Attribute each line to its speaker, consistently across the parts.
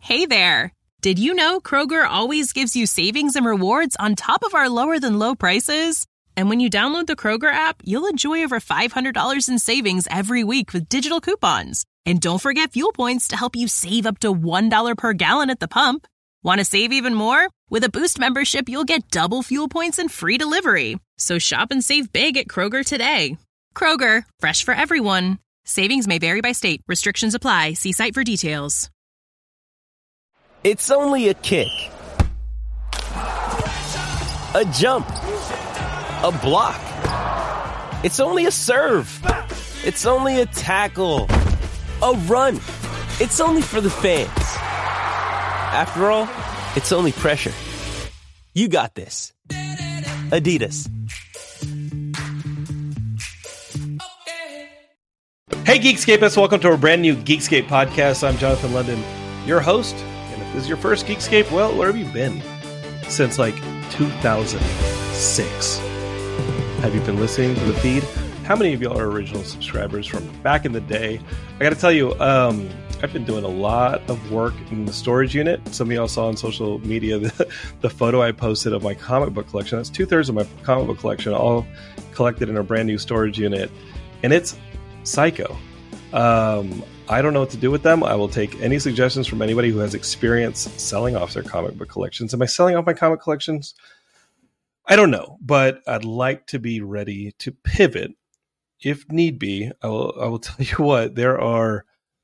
Speaker 1: Hey there! Did you know Kroger always gives you savings and rewards on top of our lower-than-low prices? And when you download the Kroger app, you'll enjoy over $500 in savings every week with digital coupons. And don't forget fuel points to help you save up to $1 per gallon at the pump. Want to save even more? With a Boost membership, you'll get double fuel points and free delivery. So shop and save big at Kroger today. Kroger, fresh for everyone. Savings may vary by state. Restrictions apply. See site for details.
Speaker 2: It's only a kick, a jump, a block. It's only a serve. It's only a tackle, a run. It's only for the fans. After all, it's only pressure. You got this. Adidas.
Speaker 3: Hey Geekscapists, welcome to a brand new Geekscape podcast. I'm Jonathan London, your host. And if this is your first Geekscape, well, where have you been since like 2006? Have you been listening to the feed? How many of y'all are original subscribers from back in the day? I got to tell you, I've been doing a lot of work in the storage unit. Some of y'all saw on social media the photo I posted of my comic book collection. That's 2/3 of my comic book collection, all collected in a brand new storage unit. And it's psycho. I don't know what to do with them. I will take any suggestions from anybody who has experience selling off their comic book collections. Am I selling off my comic collections? I don't know, but I'd like to be ready to pivot if need be. I will tell you what, there are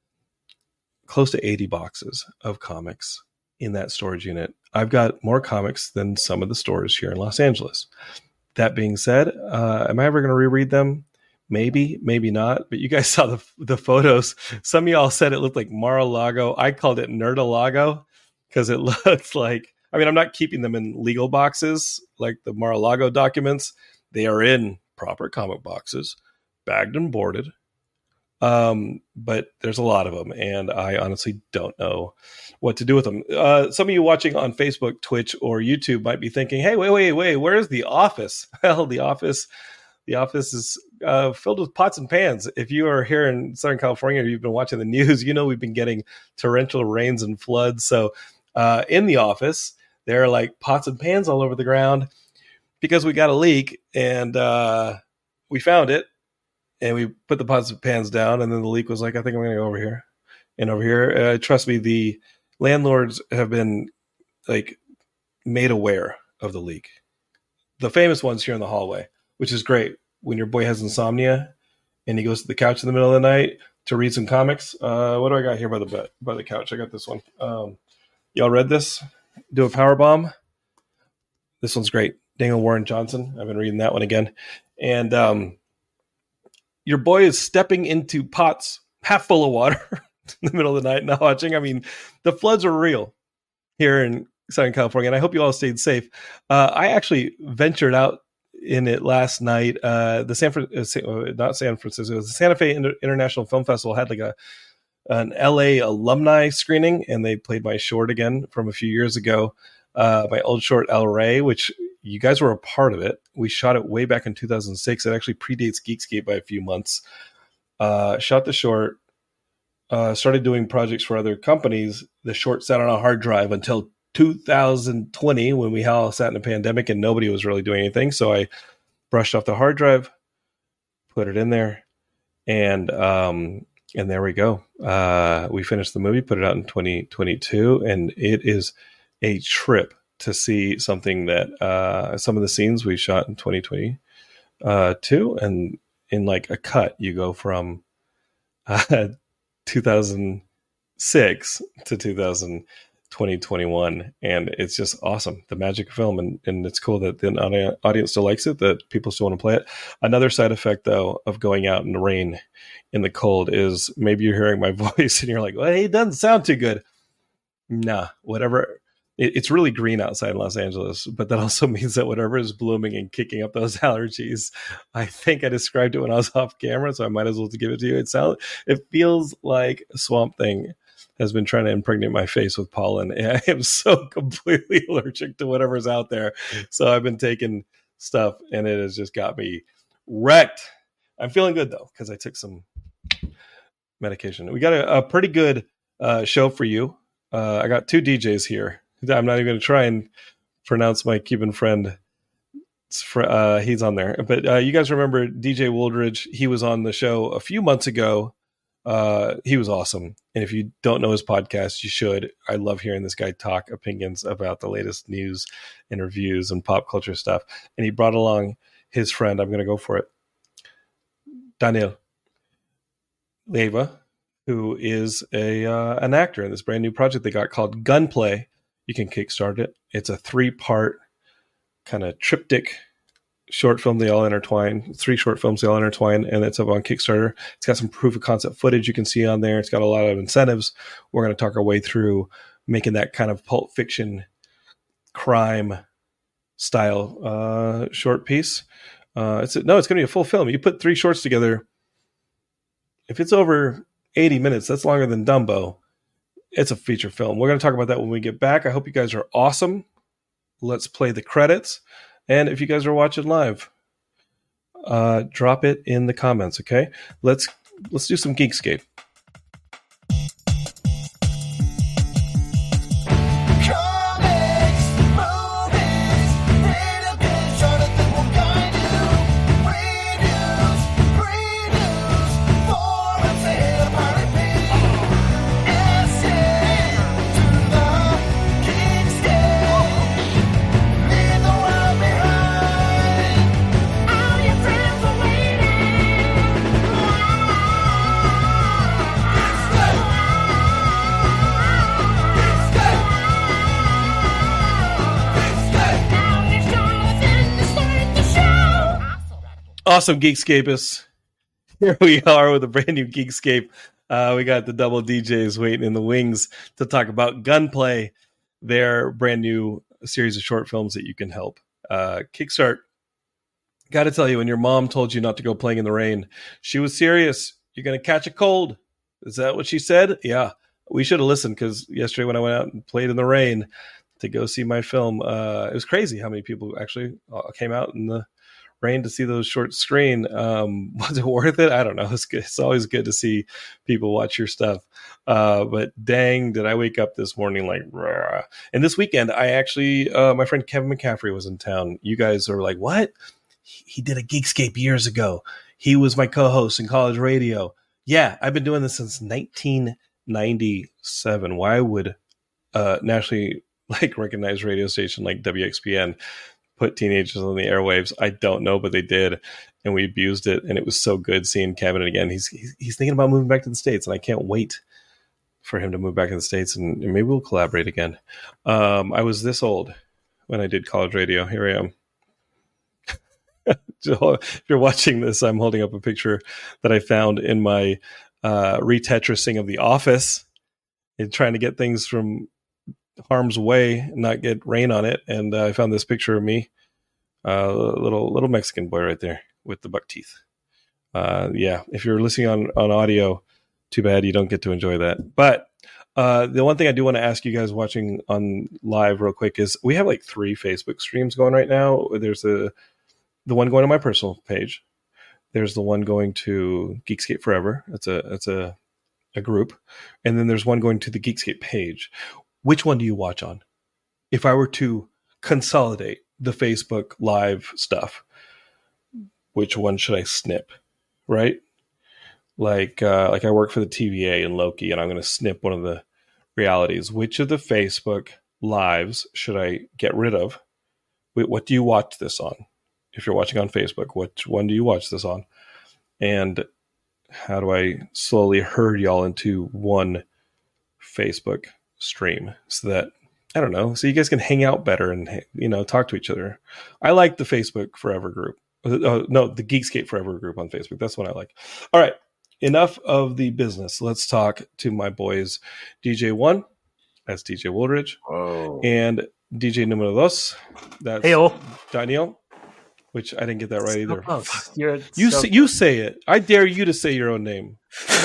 Speaker 3: close to 80 boxes of comics in that storage unit. I've got more comics than some of the stores here in Los Angeles. That being said, am I ever going to reread them? Maybe, maybe not. But you guys saw the photos. Some of y'all said it looked like Mar-a-Lago. I called it Nerd-a-Lago because it looks like, I mean, I'm not keeping them in legal boxes like the Mar-a-Lago documents. They are in proper comic boxes, bagged and boarded. But there's a lot of them, and I honestly don't know what to do with them. Some of you watching on Facebook, Twitch, or YouTube might be thinking, hey, wait, where's The Office? Well, The Office is filled with pots and pans. If you are here in Southern California or you've been watching the news, you know we've been getting torrential rains and floods. So in The Office, there are like pots and pans all over the ground because we got a leak, and we found it. And we put the pots and pans down, and then the leak was like, I think I'm going to go over here. And over here, trust me, the landlords have been like made aware of the leak. The famous ones here in the hallway, which is great. When your boy has insomnia and he goes to the couch in the middle of the night to read some comics. What do I got here by the couch? I got this one. Y'all read this? Do a power bomb. This one's great. Daniel Warren Johnson. I've been reading that one again. And your boy is stepping into pots half full of water in the middle of the night, not watching. I mean, the floods are real here in Southern California, and I hope you all stayed safe. I actually ventured out in it last night. The Santa Fe International Film Festival had like an LA alumni screening, and they played my short again from a few years ago. My old short El Rey, which you guys were a part of it. We shot it way back in 2006. It actually predates Geekscape by a few months. Shot the short, started doing projects for other companies. The short sat on a hard drive until 2020 when we all sat in a pandemic and nobody was really doing anything. So I brushed off the hard drive, put it in there, and there we go. We finished the movie, put it out in 2022, and it is a trip to see something that some of the scenes we shot in 2022, and in like a cut, you go from 2006 to 2021, and it's just awesome. The magic of film, and it's cool that the audience still likes it, that people still want to play it. Another side effect, though, of going out in the rain, in the cold, is maybe you're hearing my voice and you're like, well, it doesn't sound too good. Nah, whatever. It's really green outside in Los Angeles, but that also means that whatever is blooming and kicking up those allergies, I think I described it when I was off camera, so I might as well give it to you. It feels like a Swamp Thing has been trying to impregnate my face with pollen. And I am so completely allergic to whatever's out there. So I've been taking stuff, and it has just got me wrecked. I'm feeling good, though, because I took some medication. We got a pretty good show for you. I got two DJs here. I'm not even going to try and pronounce my Cuban friend. He's on there. But you guys remember DJ Wooldridge? He was on the show a few months ago. He was awesome. And if you don't know his podcast, you should. I love hearing this guy talk opinions about the latest news, interviews, and pop culture stuff. And he brought along his friend. I'm going to go for it. Daniel Leyva, who is an actor in this brand new project they got called Gunplay. You can kickstart it. It's a 3-part kind of triptych short film. They all intertwine. 3 short films, they all intertwine, and it's up on Kickstarter. It's got some proof of concept footage you can see on there. It's got a lot of incentives. We're going to talk our way through making that kind of Pulp Fiction crime style short piece. It's going to be a full film. You put 3 shorts together. If it's over 80 minutes, that's longer than Dumbo. It's a feature film. We're going to talk about that when we get back. I hope you guys are awesome. Let's play the credits. And if you guys are watching live, drop it in the comments, okay? Let's do some Geekscape. Awesome, Geekscapists. Here we are with a brand new Geekscape. We got the double DJs waiting in the wings to talk about Gunplay, their brand new series of short films that you can help kickstart. Got to tell you, when your mom told you not to go playing in the rain, she was serious. You're going to catch a cold. Is that what she said? Yeah. We should have listened, because yesterday when I went out and played in the rain to go see my film, it was crazy how many people actually came out in the rain to see those short screen. Was it worth it? I don't know. It's good. It's always good to see people watch your stuff. But dang, did I wake up this morning like, rah. And this weekend, I actually, my friend Kevin McCaffrey was in town. You guys are like, what? He did a Geekscape years ago. He was my co-host in college radio. Yeah, I've been doing this since 1997. Why would nationally recognized radio station like WXPN put teenagers on the airwaves? I don't know, but they did, and we abused it, and it was so good seeing Kevin again. He's thinking about moving back to the States, and I can't wait for him to move back to the States, and maybe we'll collaborate again. I was this old when I did college radio. Here I am. If you're watching this, I'm holding up a picture that I found in my retetrising of The Office, and trying to get things from harm's way and not get rain on it. And I found this picture of me, little Mexican boy right there with the buck teeth. Yeah, if you're listening on audio, too bad you don't get to enjoy that. But the one thing I do want to ask you guys watching on live real quick is we have like 3 Facebook streams going right now. There's the one going to my personal page. There's the one going to Geekscape Forever. That's a group. And then there's one going to the Geekscape page. Which one do you watch on? If I were to consolidate the Facebook live stuff, which one should I snip? Right? Like I work for the TVA and Loki, and I'm going to snip one of the realities. Which of the Facebook lives should I get rid of? What do you watch this on? If you're watching on Facebook, which one do you watch this on? And how do I slowly herd y'all into one Facebook stream so that, I don't know, so you guys can hang out better and, talk to each other? I like the Facebook Forever group. The Geekscape Forever group on Facebook. That's what I like. All right. Enough of the business. Let's talk to my boys, DJ1. That's DJ Wooldridge.
Speaker 4: Oh.
Speaker 3: And DJ Numero Dos. That's
Speaker 5: Hey-o.
Speaker 3: Daniel. Which I didn't get that right either.
Speaker 5: You
Speaker 3: say it. I dare you to say your own name.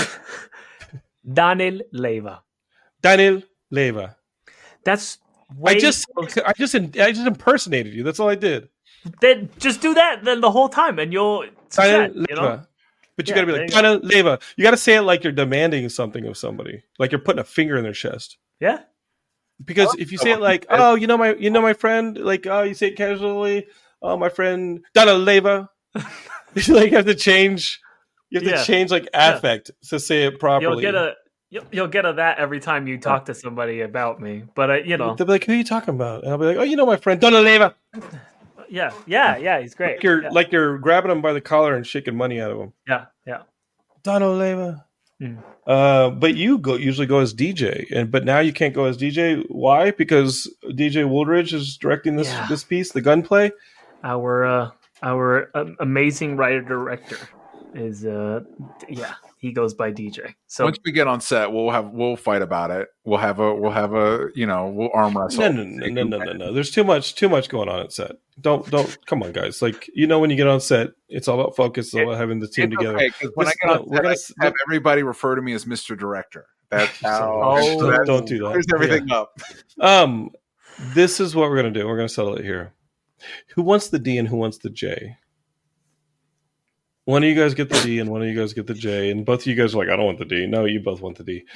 Speaker 5: Daniel Leyva.
Speaker 3: Daniel Leyva.
Speaker 5: That's
Speaker 3: I just impersonated you. That's all I did.
Speaker 5: Then just do that then the whole time, and you'll
Speaker 3: Daniel
Speaker 5: succeed,
Speaker 3: Leyva. But you got to be like Daniel Leyva. You got to say it like you're demanding something of somebody, like you're putting a finger in their chest.
Speaker 5: Yeah.
Speaker 3: because if you say it like, oh, my friend, like, oh, you say it casually, oh, my friend Donna Leva, you like have to change. You have to change like affect to say it properly.
Speaker 5: You'll get a that every time you talk to somebody about me. But
Speaker 3: they'll be like, "Who are you talking about?" And I'll be like, "Oh, my friend Donna Leva."
Speaker 5: Yeah, he's great.
Speaker 3: Like you're grabbing him by the collar and shaking money out of him.
Speaker 5: Yeah.
Speaker 3: Donna Leva. But you usually go as DJ, but now you can't go as DJ. Why? Because DJ Wooldridge is directing this piece, the gunplay.
Speaker 5: Our amazing writer director is he goes by DJ. So
Speaker 4: once we get on set, we'll fight about it. We'll have a we'll arm wrestle.
Speaker 3: No. There's too much going on at set. Don't come on, guys. Like, when you get on set, it's all about focus, it's all about having the team together.
Speaker 4: Okay, when I get on set, I have everybody refer to me as Mr. Director. That's how.
Speaker 3: Don't do that.
Speaker 4: Clears everything up.
Speaker 3: This is what we're gonna do. We're gonna settle it here. Who wants the D and who wants the J? One of you guys get the D and one of you guys get the J, and both of you guys are like, I don't want the D. No, you both want the D.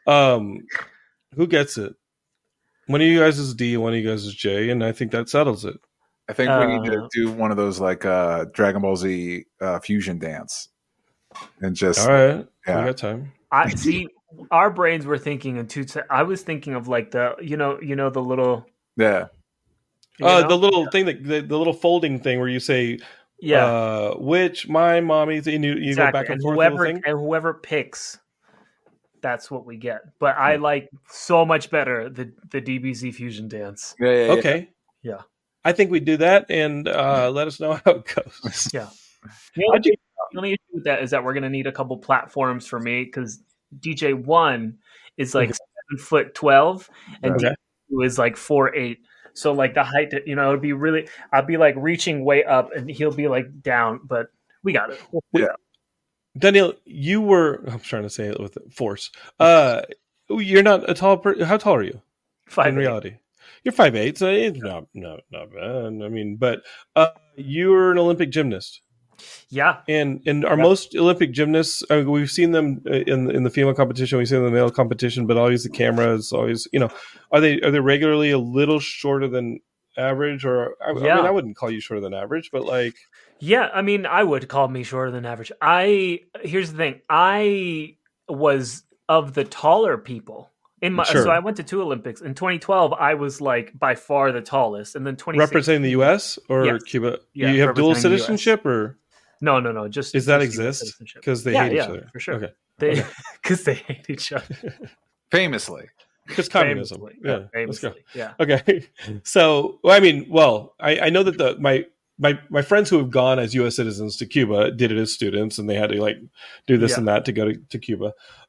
Speaker 3: Who gets it? One of you guys is D, one of you guys is J, and I think that settles it.
Speaker 4: I think we need to do one of those like Dragon Ball Z fusion dance, and just
Speaker 3: all right. Yeah, we got time.
Speaker 5: I see. Our brains were thinking in two. I was thinking of like the the little
Speaker 4: the
Speaker 3: little thing the little folding thing where you say. Yeah, which my mommy's and you go back and forth.
Speaker 5: Whoever picks, that's what we get. But I like so much better the DBZ fusion dance.
Speaker 4: Yeah.
Speaker 3: Okay.
Speaker 5: Yeah.
Speaker 3: I think we do that and let us know how it goes.
Speaker 5: Yeah. The only issue with that is that we're going to need a couple platforms for me because DJ1 is like 7'12" and DJ2 is like 4'8". So like the height, it'd be really, I'll be like reaching way up and he'll be like down, but we got it.
Speaker 4: Yeah.
Speaker 3: Daniel, I'm trying to say it with force. You're not a tall person. How tall are you?
Speaker 5: 5'8".
Speaker 3: In reality, you're 5'8", so it's not bad. I mean, but you're an Olympic gymnast.
Speaker 5: Yeah.
Speaker 3: And our most Olympic gymnasts, we've seen them in the female competition, we've seen them in the male competition, but always the camera is always, are they regularly a little shorter than average? Or I mean, I wouldn't call you shorter than average, but like.
Speaker 5: Yeah, I mean, I would call me shorter than average. Here's the thing. I was of the taller people. So I went to 2 Olympics. In 2012, I was like by far the tallest. And then 2016.
Speaker 3: Representing the U.S. or Cuba? Yeah, you have dual citizenship or?
Speaker 5: No. Just
Speaker 3: does that exist? Because they hate each other.
Speaker 5: For sure.
Speaker 3: Okay.
Speaker 5: Because they hate each other.
Speaker 4: Famously.
Speaker 3: Because communism.
Speaker 5: Famously.
Speaker 3: Let's go. Yeah. Okay. So, I know that my friends who have gone as U.S. citizens to Cuba did it as students, and they had to like do this and that to go to Cuba.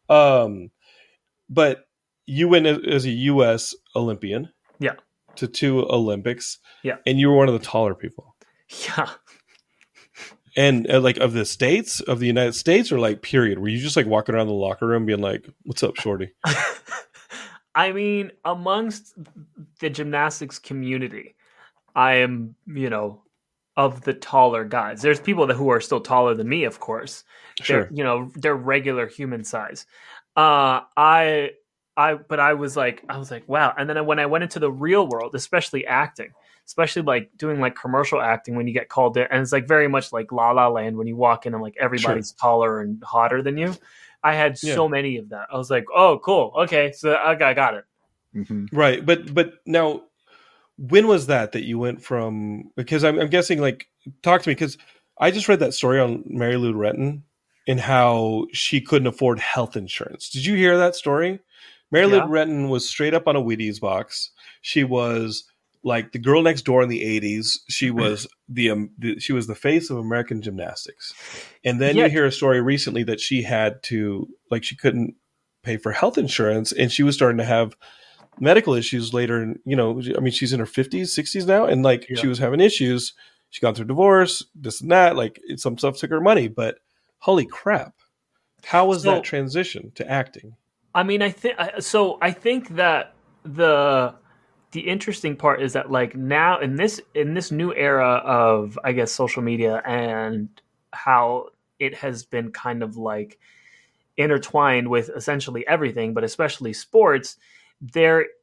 Speaker 3: But you went as a U.S. Olympian.
Speaker 5: Yeah.
Speaker 3: To 2 Olympics.
Speaker 5: Yeah.
Speaker 3: And you were one of the taller people.
Speaker 5: Yeah.
Speaker 3: And like of the United States, or like period? Were you just like walking around the locker room being like, "What's up, shorty"?
Speaker 5: I mean, amongst the gymnastics community, I am, of the taller guys. There's people who are still taller than me, of course.
Speaker 3: Sure.
Speaker 5: They're regular human size. But I was like, wow. And then when I went into the real world, especially acting, especially like doing like commercial acting, when you get called in, and it's like very much like La La Land when you walk in and like everybody's taller and hotter than you. I had so many of that. I was like, oh, cool. Okay. So I got it.
Speaker 3: Mm-hmm. Right. But now, when was that you went from, because I'm guessing, like, talk to me, because I just read that story on Mary Lou Retton and how she couldn't afford health insurance. Did you hear that story? Mary Lou Retton was straight up on a Wheaties box. She was like the girl next door in the 80s. She was she was the face of American gymnastics. And then you hear a story recently that she had to, like, she couldn't pay for health insurance, and she was starting to have medical issues later. And, she's in her 50s, 60s now. And like, she was having issues. She gone through divorce, this and that, like some stuff took her money, but holy crap. How was that transition to acting?
Speaker 5: I mean, I think that the interesting part is that, like, now in this new era of, I guess, social media and how it has been kind of like intertwined with essentially everything, but especially sports, there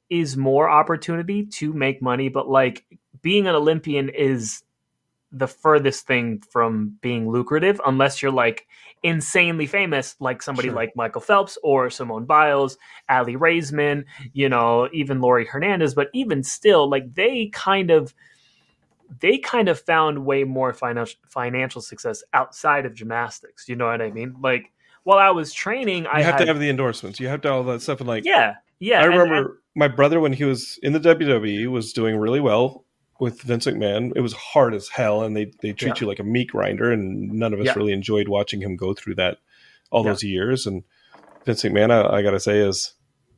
Speaker 5: is more opportunity to make money, but like being an Olympian is the furthest thing from being lucrative unless you're like insanely famous, like somebody
Speaker 3: Sure.
Speaker 5: like Michael Phelps or Simone Biles, Ali Raisman, you know, even Laurie Hernandez. But even still, like they kind of found way more financial success outside of gymnastics. You know what I mean? Like while I was training,
Speaker 3: You have to have the endorsements. You have to have all that stuff. And like,
Speaker 5: yeah.
Speaker 3: I remember my brother, when he was in the WWE, was doing really well with Vince McMahon. It was hard as hell, and they treat you like a meat grinder, and none of us really enjoyed watching him go through that all those years. And Vince McMahon, I gotta say, is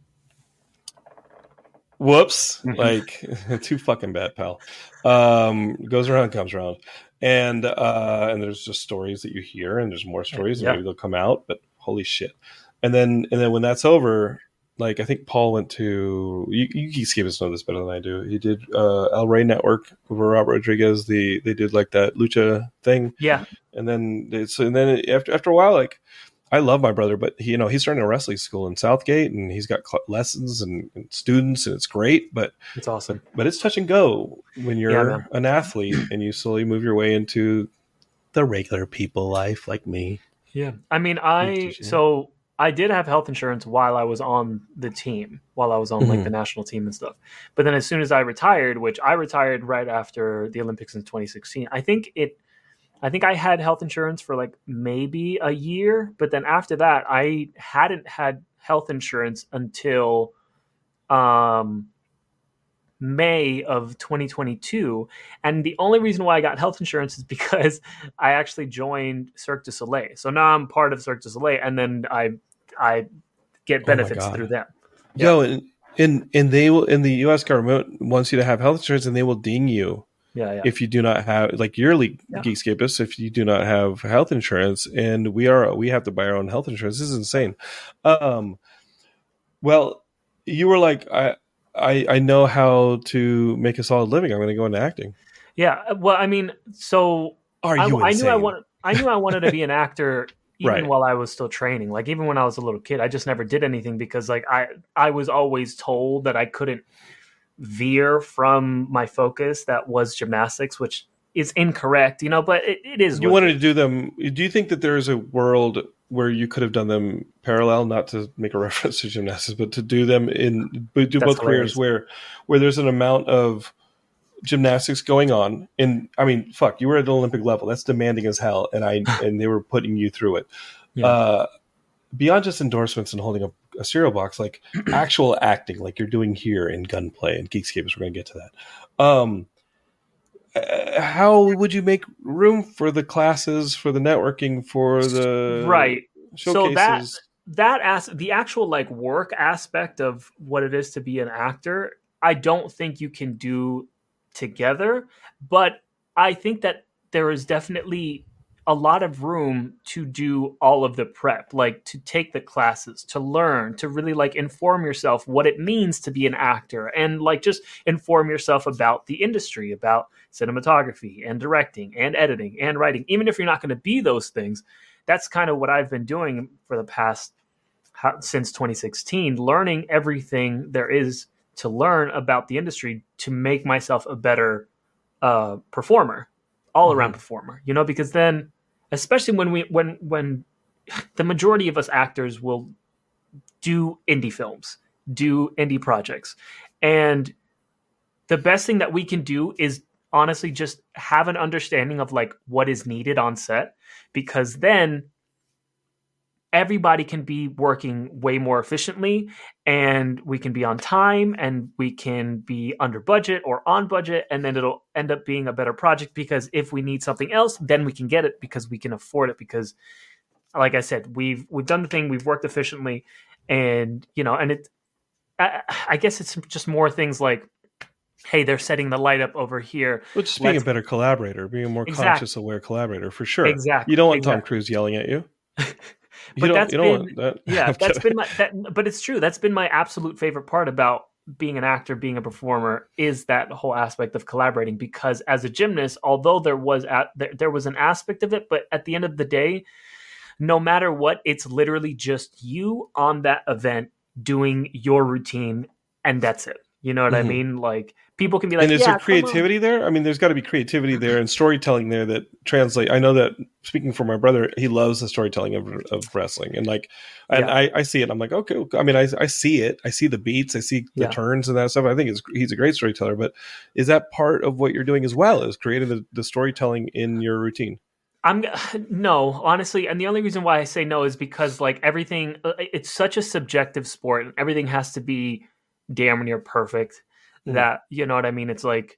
Speaker 3: whoops, like too fucking bad, pal. Goes around, comes around, and there's just stories that you hear, and there's more stories, and maybe they'll come out. But holy shit! And then when that's over. Like, I think Paul went to, you Geekscapists know this better than I do. He did El Rey Network over Robert Rodriguez. They did like that lucha thing.
Speaker 5: Yeah.
Speaker 3: And then after a while, like, I love my brother, but he, you know, he's starting a wrestling school in Southgate, and he's got lessons and students, and it's great, but
Speaker 5: it's awesome.
Speaker 3: But it's touch and go when you're an athlete and you slowly move your way into the regular people life like me.
Speaker 5: Yeah. I mean, I did have health insurance while I was on the team, while I was on like the national team and stuff. But then as soon as I retired, which I retired right after the Olympics in 2016, I think I had health insurance for like maybe a year. But then after that, I hadn't had health insurance until May of 2022. And the only reason why I got health insurance is because I actually joined Cirque du Soleil. So now I'm part of Cirque du Soleil, and then I get benefits through them.
Speaker 3: Yo, and they will, in the US government wants you to have health insurance, and they will ding you if you do not have, like yearly Geekscapists, if you do not have health insurance. And we have to buy our own health insurance. This is insane. Well, you were like, I know how to make a solid living. I'm going to go into acting.
Speaker 5: Yeah. Well, I mean, so
Speaker 3: I knew
Speaker 5: I wanted to be an actor even while I was still training. Like even when I was a little kid, I just never did anything because like I was always told that I couldn't veer from my focus that was gymnastics, which is incorrect, you know, but it is.
Speaker 3: You wanted to do them. Do you think that there is a world where you could have done them parallel, not to make a reference to gymnastics, but to do them both careers where there's an amount of gymnastics going on? And I mean, fuck, you were at the Olympic level. That's demanding as hell. And they were putting you through it. Yeah. Beyond just endorsements and holding a cereal box, like actual acting, like you're doing here in Gunplay and Geekscapists, we're going to get to that. How would you make room for the classes, for the networking, for the showcases?
Speaker 5: So the actual like work aspect of what it is to be an actor, I don't think you can do together, but I think that there is definitely a lot of room to do all of the prep, like to take the classes, to learn, to really like inform yourself what it means to be an actor, and like just inform yourself about the industry, about cinematography and directing and editing and writing. Even if you're not going to be those things, that's kind of what I've been doing for the past, since 2016, learning everything there is to learn about the industry to make myself a better performer, all around performer, you know, because then, especially when the majority of us actors will do indie films, do indie projects, and the best thing that we can do is honestly just have an understanding of like what is needed on set, because then everybody can be working way more efficiently, and we can be on time, and we can be under budget or on budget, and then it'll end up being a better project, because if we need something else, then we can get it because we can afford it, because like I said, we've done the thing, we've worked efficiently, and you know, and I guess it's just more things like, hey, they're setting the light up over here.
Speaker 3: Well, just being a better collaborator, being a more conscious, aware collaborator, for sure. Exactly. You don't want Tom Cruise yelling at you.
Speaker 5: But that's been my, but it's true. That's been my absolute favorite part about being an actor, being a performer, is that whole aspect of collaborating. Because as a gymnast, although there was an aspect of it, but at the end of the day, no matter what, it's literally just you on that event doing your routine and that's it. You know what I mean? Like, people can be like,
Speaker 3: and is
Speaker 5: yeah,
Speaker 3: there creativity there? I mean, there's got to be creativity there and storytelling there that translate. I know that, speaking for my brother, he loves the storytelling of wrestling, and like, and I see it. I'm like, okay. I mean, I see it. I see the beats. I see the turns and that stuff. I think he's a great storyteller. But is that part of what you're doing as well? Is creating the storytelling in your routine?
Speaker 5: No, honestly, and the only reason why I say no is because like everything, it's such a subjective sport, and everything has to be damn near perfect. That, you know what I mean? It's like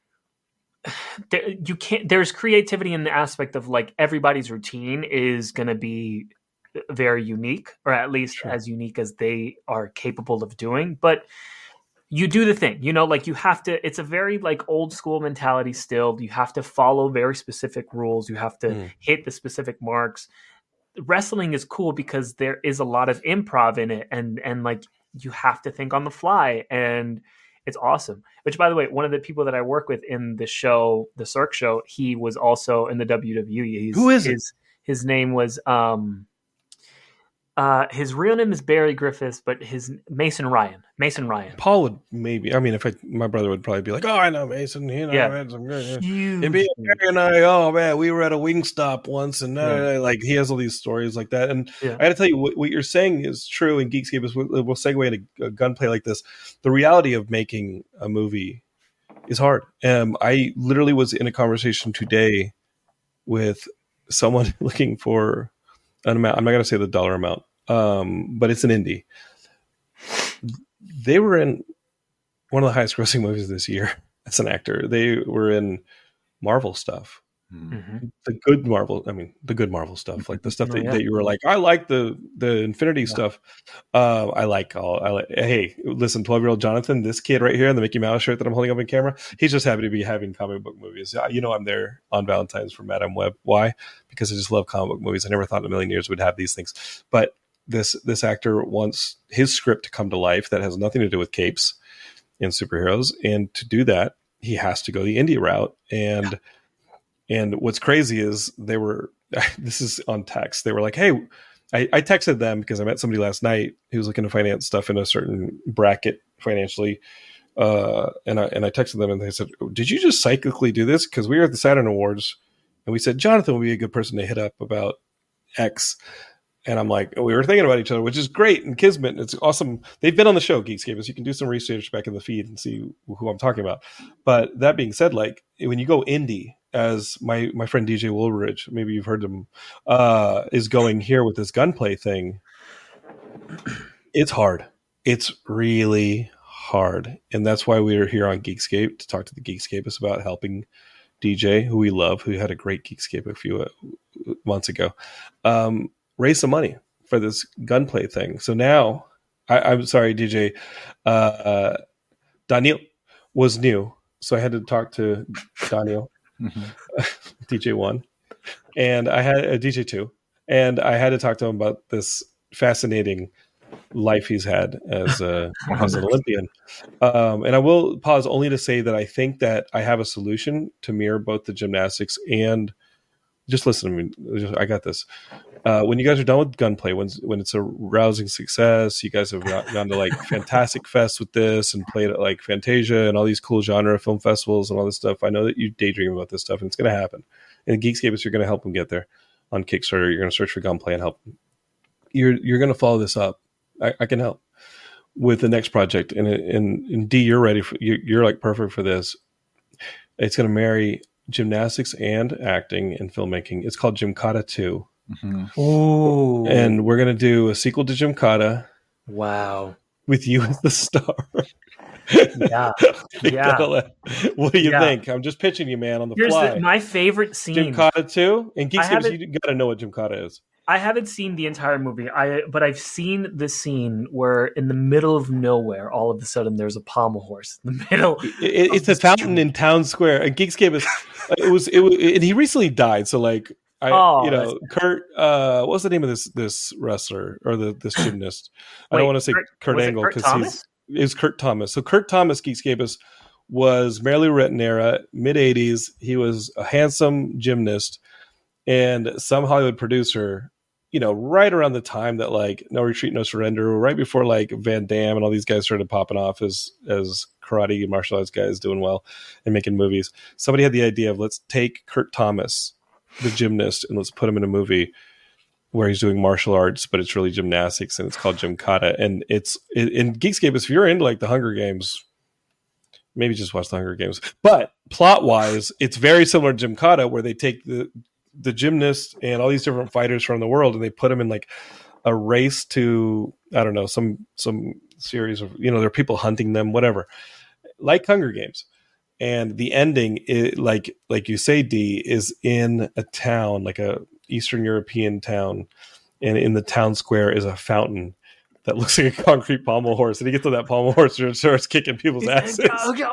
Speaker 5: you can't. There's creativity in the aspect of like everybody's routine is going to be very unique, or at least as unique as they are capable of doing. But you do the thing, you know, like you have to. It's a very like old school mentality still. You have to follow very specific rules. You have to hit the specific marks. Wrestling is cool because there is a lot of improv in it, and like you have to think on the fly, and it's awesome. Which, by the way, one of the people that I work with in the show, the Cirque show, he was also in the WWE.
Speaker 3: Who is it?
Speaker 5: His name was his real name is Barry Griffiths, but his Mason Ryan.
Speaker 3: Paul would maybe. I mean, my brother would probably be like, "Oh, I know Mason. You know, I had some good." It'd be Barry and I. Oh man, we were at a Wingstop once, and like he has all these stories like that. And I got to tell you, what you're saying is true. In Geekscape, is we'll segue into a gunplay like this. The reality of making a movie is hard. I literally was in a conversation today with someone looking for an amount. I'm not going to say the dollar amount, but it's an indie. They were in one of the highest grossing movies this year as an actor. They were in Marvel stuff. The good Marvel stuff, like the stuff that you were like, I like the Infinity stuff. Hey, listen, 12-year-old Jonathan, this kid right here in the Mickey Mouse shirt that I'm holding up in camera, he's just happy to be having comic book movies. You know, I'm there on Valentine's for Madame Web. Why? Because I just love comic book movies. I never thought in a million years would have these things. But this actor wants his script to come to life that has nothing to do with capes and superheroes. And to do that, he has to go the indie route. And what's crazy is this is on text. They were like, hey, I texted them because I met somebody last night who was looking to finance stuff in a certain bracket financially. And I texted them and they said, did you just cyclically do this? Because we were at the Saturn Awards and we said, Jonathan would be a good person to hit up about X. And I'm like, we were thinking about each other, which is great. And Kismet, it's awesome. They've been on the show, Geekscape, so you can do some research back in the feed and see who I'm talking about. But that being said, like when you go indie, as my friend DJ Woolridge, maybe you've heard him, is going here with this gunplay thing, it's hard. It's really hard. And that's why we're here on Geekscape to talk to the Geekscapists about helping DJ, who we love, who had a great Geekscape a few months ago, raise some money for this gunplay thing. So now, I'm sorry, DJ, Daniel was new. So I had to talk to Daniel. DJ 1 and I had a DJ 2 and I had to talk to him about this fascinating life he's had as an Olympian, and I will pause only to say that I think that I have a solution to mirror both the gymnastics and just listen to me. I got this. When you guys are done with gunplay, when it's a rousing success, you guys have gone to like Fantastic Fest with this and played at like Fantasia and all these cool genre film festivals and all this stuff. I know that you daydream about this stuff and it's going to happen. And Geekscapists, you're going to help them get there on Kickstarter. You're going to search for gunplay and help them. You're going to follow this up. I can help with the next project. And D, you're ready for, you're like perfect for this. It's going to marry gymnastics and acting and filmmaking. It's called Gymkata 2.
Speaker 5: Ooh.
Speaker 3: And we're going to do a sequel to Gymkata.
Speaker 5: Wow.
Speaker 3: With you as the star.
Speaker 5: Yeah.
Speaker 3: What do you think? I'm just pitching you, man, on the fly.
Speaker 5: My favorite scene.
Speaker 3: Gymkata 2? And Geekscape, you got to know what Gymkata is.
Speaker 5: I haven't seen the entire movie, but I've seen the scene where in the middle of nowhere, all of a sudden there's a pommel horse in the middle.
Speaker 3: It's a fountain in Town Square. And Geekscape is, it was, and he recently died. So like, Kurt, what was the name of this wrestler or this gymnast? I don't want to say Kurt Angle because he's Kurt Thomas. So Kurt Thomas, Geekscapist, was Merrily Written era, mid 80s. He was a handsome gymnast, and some Hollywood producer right around the time that like No Retreat, No Surrender, right before like Van Damme and all these guys started popping off as karate and martial arts guys doing well and making movies. Somebody had the idea of let's take Kurt Thomas, the gymnast, and let's put him in a movie where he's doing martial arts, but it's really gymnastics and it's called Gymkata. And it's in Geekscape, if you're into like the Hunger Games, maybe just watch the Hunger Games. But plot wise, it's very similar to Gymkata, where they take the gymnast and all these different fighters from the world and they put them in like a race to, I don't know, some series of, there are people hunting them, whatever, like Hunger Games. And the ending, like you say, D, is in a town, like a Eastern European town, and in the town square is a fountain that looks like a concrete pommel horse, and he gets on that pommel horse and starts kicking people's asses.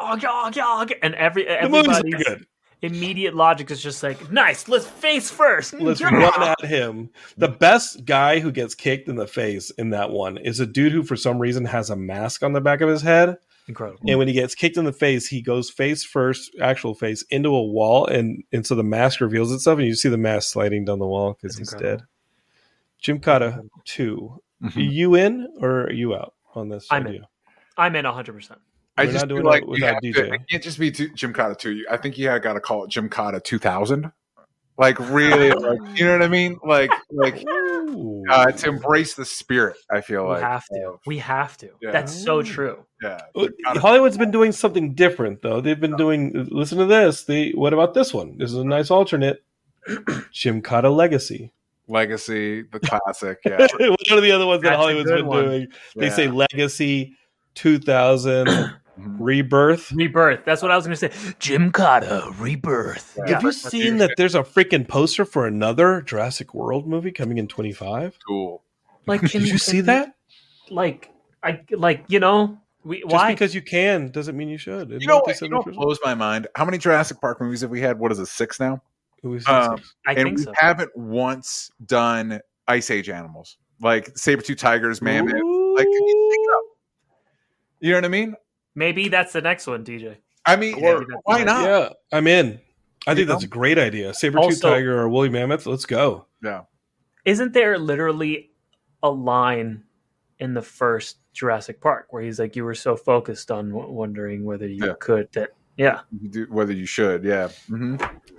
Speaker 5: And everybody's good. Immediate logic is just like, nice, let's face first.
Speaker 3: Let's run at him. The best guy who gets kicked in the face in that one is a dude who, for some reason, has a mask on the back of his head.
Speaker 5: Incredible.
Speaker 3: And when he gets kicked in the face, he goes face first, actual face, into a wall, and so the mask reveals itself, and you see the mask sliding down the wall because he's dead. Gymkata 2. Mm-hmm. Are you in or are you out on this idea?
Speaker 5: I'm in 100%.
Speaker 4: I just feel like it can't just be Gymkata 2. I think you got to call it Gymkata 2000. Like really, like, you know what I mean? Like to embrace the spirit. I feel like
Speaker 5: we have to. Yeah. That's so true.
Speaker 4: Yeah,
Speaker 3: Hollywood's been doing something different though. They've been doing. Listen to this. What about this one? This is a nice alternate. Gymkata Legacy.
Speaker 4: Legacy, the classic. Yeah.
Speaker 3: What are the other ones that Hollywood's been doing? They say Legacy 2000. Rebirth.
Speaker 5: That's what I was going to say. Gymkata Rebirth.
Speaker 3: Have you seen that there's a freaking poster for another Jurassic World movie coming in 25?
Speaker 4: Cool.
Speaker 5: Like,
Speaker 3: did you see that?
Speaker 5: Why?
Speaker 3: Because you can doesn't mean you should.
Speaker 4: You know what blows my mind? How many Jurassic Park movies have we had? What is it, 6 now?
Speaker 5: I think so.
Speaker 4: We haven't once done Ice Age animals like saber-tooth tigers, mammoth. Like, can you pick it up? You know what I mean?
Speaker 5: Maybe that's the next one, DJ.
Speaker 4: I mean, why not?
Speaker 3: Yeah, I'm in. I think that's a great idea. Saber-tooth tiger or woolly mammoth. Let's go.
Speaker 4: Yeah.
Speaker 5: Isn't there literally a line in the first Jurassic Park where he's like, you were so focused on wondering whether you could that,
Speaker 4: whether you should, Mm-hmm.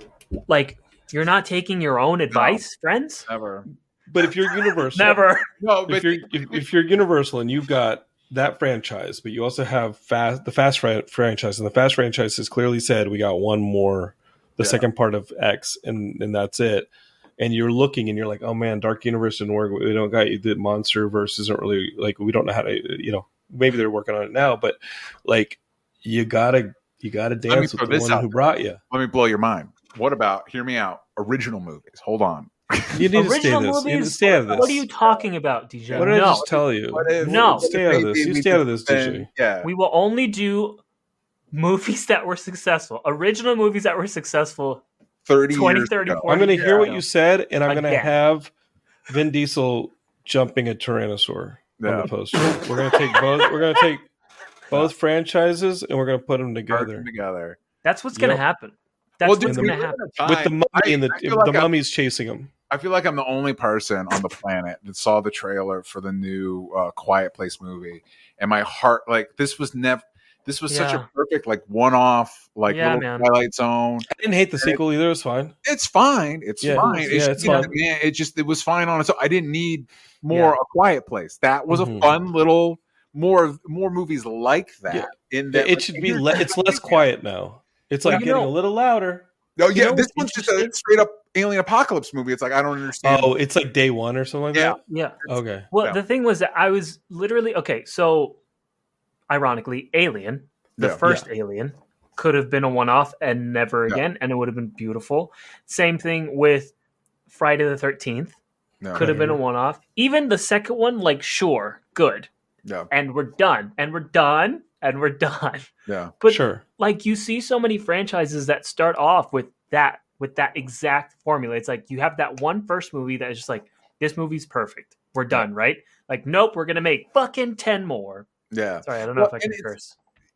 Speaker 5: Like, you're not taking your own advice, friends?
Speaker 4: Never.
Speaker 3: But if you're Universal.
Speaker 5: Never.
Speaker 4: No, but
Speaker 3: if you're Universal and you've got that franchise, but you also have the Fast franchise, and the Fast franchise has clearly said we got one more, the second part of X, and that's it. And you're looking and you're like, oh man, Dark Universe didn't work. We don't got the MonsterVerse isn't really like, we don't know how to, maybe they're working on it now, but like you gotta dance with the one who brought you.
Speaker 4: Let me blow your mind. What about, hear me out, original movies? Hold on.
Speaker 3: You need to stay out of this.
Speaker 5: What are you talking about, DJ?
Speaker 3: What did I just tell you?
Speaker 5: No.
Speaker 3: Stay out of this. You stay out of this, DJ.
Speaker 4: Yeah.
Speaker 5: We will only do movies that were successful. Original movies that were successful
Speaker 4: 30
Speaker 5: 20,
Speaker 4: years
Speaker 5: 30,
Speaker 4: ago.
Speaker 5: 40
Speaker 3: I'm going to hear what
Speaker 5: ago.
Speaker 3: you said, and I'm going to
Speaker 5: Again.
Speaker 3: have Vin Diesel jumping a Tyrannosaur on the poster. We're going to take both. We're going to take both franchises, and we're going to put them together.
Speaker 5: That's what's going to happen. That's what's going to happen.
Speaker 3: With the mummy and the mummy's chasing him.
Speaker 4: I feel like I'm the only person on the planet that saw the trailer for the new Quiet Place movie, and my heart, like, this was such a perfect, like, one-off, like, little Twilight Zone.
Speaker 3: I didn't hate the sequel either. It's fine.
Speaker 4: It's fine. It's fine.
Speaker 3: It's fine.
Speaker 4: It was fine on its own. I didn't need more A Quiet Place. That was a fun little more movies like that.
Speaker 3: Yeah.
Speaker 4: In that,
Speaker 3: it should be. It's less quiet now. It's like getting a little louder.
Speaker 4: Oh yeah, this one's just a straight up alien apocalypse movie. It's like, I don't understand.
Speaker 3: Oh, it's like day one or something like that?
Speaker 5: Yeah.
Speaker 3: Okay.
Speaker 5: Well, the thing was that I was literally, so ironically, Alien, the first Alien, could have been a one-off and never again, and it would have been beautiful. Same thing with Friday the 13th. Could have been a one-off. Even the second one, like, sure, good.
Speaker 4: Yeah.
Speaker 5: And we're done. And we're done. And we're done.
Speaker 4: Yeah.
Speaker 5: But
Speaker 3: sure.
Speaker 5: Like, you see so many franchises that start off with that exact formula. It's like you have that one first movie that is just like, this movie's perfect. We're done, right? Like, nope, we're gonna make fucking 10 more.
Speaker 4: Yeah.
Speaker 5: Sorry, I don't know if I can curse.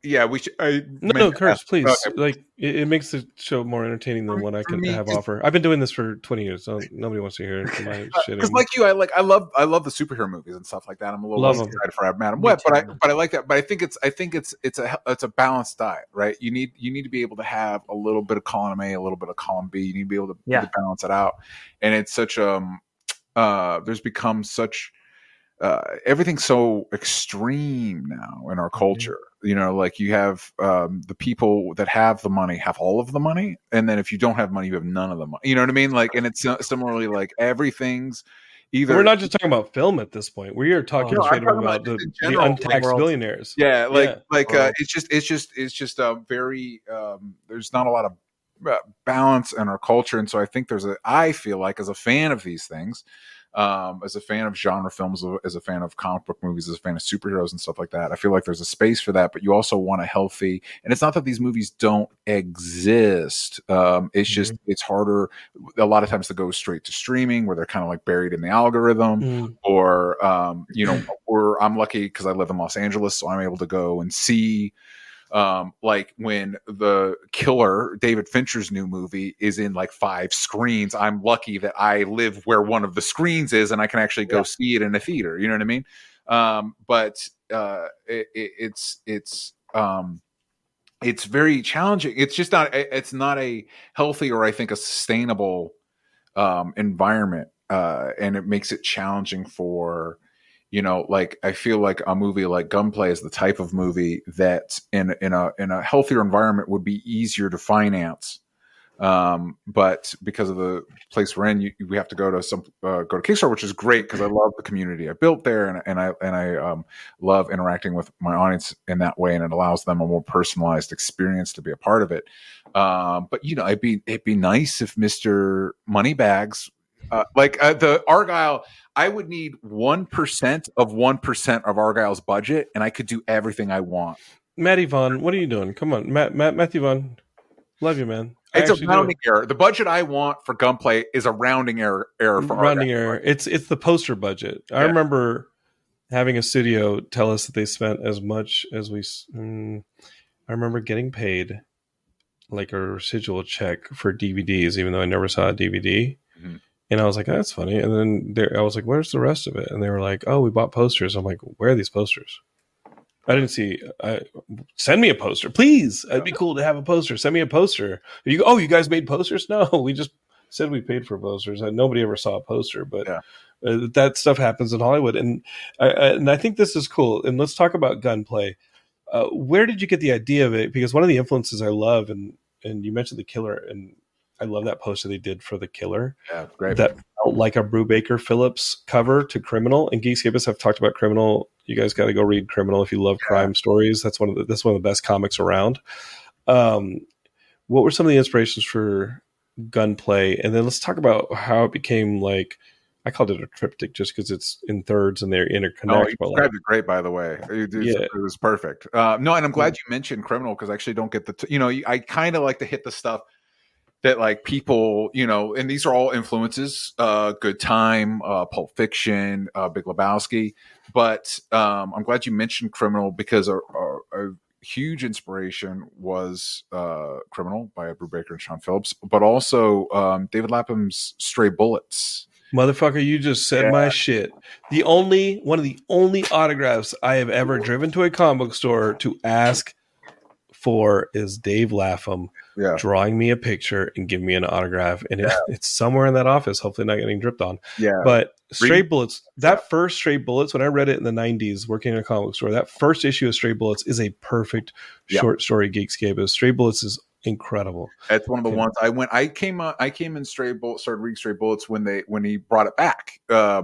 Speaker 4: Yeah, we should.
Speaker 3: No, Curtis, please. Okay. Like, it makes the show more entertaining than what I can have offer. I've been doing this for 20 years, so nobody wants to hear my shit.
Speaker 4: Because like you, I love the superhero movies and stuff like that. I'm a little excited for Madam Web, but I like that. But I think it's a balanced diet, right? You need to be able to have a little bit of column A, a little bit of column B. You need to be able to balance it out. And it's such there's become such everything's so extreme now in our culture. You know, like you have the people that have the money have all of the money, and then if you don't have money, you have none of the money. You know what I mean? Like, and it's similarly like everything's either.
Speaker 3: We're not just talking about film at this point. We are talking straight about the untaxed billionaires.
Speaker 4: Yeah, it's just a very there's not a lot of balance in our culture, and so I think I feel like as a fan of these things. As a fan of genre films, as a fan of comic book movies, as a fan of superheroes and stuff like that, I feel like there's a space for that, but you also want a healthy, and it's not that these movies don't exist. It's just, it's harder a lot of times to go straight to streaming where they're kind of like buried in the algorithm or, or I'm lucky because I live in Los Angeles, so I'm able to go and see like when The Killer, David Fincher's new movie, is in like 5 screens. I'm lucky that I live where one of the screens is and I can actually go see it in a theater. You know what I mean? But it's very challenging. It's just it's not a healthy or I think a sustainable environment. And it makes it challenging for, like I feel like a movie like Gunplay is the type of movie that in a healthier environment would be easier to finance. But because of the place we're in, we have to go to Kickstarter, which is great because I love the community I built there, and I love interacting with my audience in that way, and it allows them a more personalized experience to be a part of it. But it'd be nice if Mr. Moneybags, the Argyle. I would need 1% of 1% of Argyle's budget, and I could do everything I want.
Speaker 3: Matty Vaughn, what are you doing? Come on, Matthew Vaughn. Love you, man.
Speaker 4: It's a rounding error. The budget I want for Gunplay is a rounding error for
Speaker 3: rounding
Speaker 4: Argyle.
Speaker 3: Error. It's the poster budget. Yeah. I remember having a studio tell us that they spent as much as I remember getting paid like a residual check for DVDs, even though I never saw a DVD. Mm-hmm. And I was like, that's funny. And then I was like, where's the rest of it? And they were like, oh, we bought posters. I'm like, where are these posters? I didn't see. Send me a poster, please. It'd be cool to have a poster. Send me a poster. You guys made posters? No, we just said we paid for posters. Nobody ever saw a poster, but that stuff happens in Hollywood. And I think this is cool. And let's talk about Gunplay. Where did you get the idea of it? Because one of the influences I love, and you mentioned The Killer, and I love that poster they did for The Killer. Yeah, great. That felt like a Brubaker Phillips cover to Criminal. And Geekscapists have talked about Criminal. You guys got to go read Criminal if you love crime stories. That's one of the best comics around. What were some of the inspirations for Gunplay? And then let's talk about how it became like, I called it a triptych just because it's in thirds and they're interconnected.
Speaker 4: You described it great, by the way. It was perfect. And I'm glad you mentioned Criminal because I actually don't get I kind of like to hit the stuff that like people, and these are all influences, Good Time, Pulp Fiction, Big Lebowski. But I'm glad you mentioned Criminal because a huge inspiration was Criminal by Brubaker and Sean Phillips, but also David Lapham's Stray Bullets.
Speaker 3: Motherfucker, you just said my shit. One of the only autographs I have ever driven to a comic book store to ask for is Dave Lapham drawing me a picture and giving me an autograph. And it's somewhere in that office, hopefully not getting dripped on. Yeah. But Stray Bullets, first Stray Bullets, when I read it in the 90s working in a comic book store, that first issue of Stray Bullets is a perfect short story Geekscape. Stray Bullets is incredible.
Speaker 4: That's one of the ones I came in Stray Bullets, started reading Stray Bullets when he brought it back.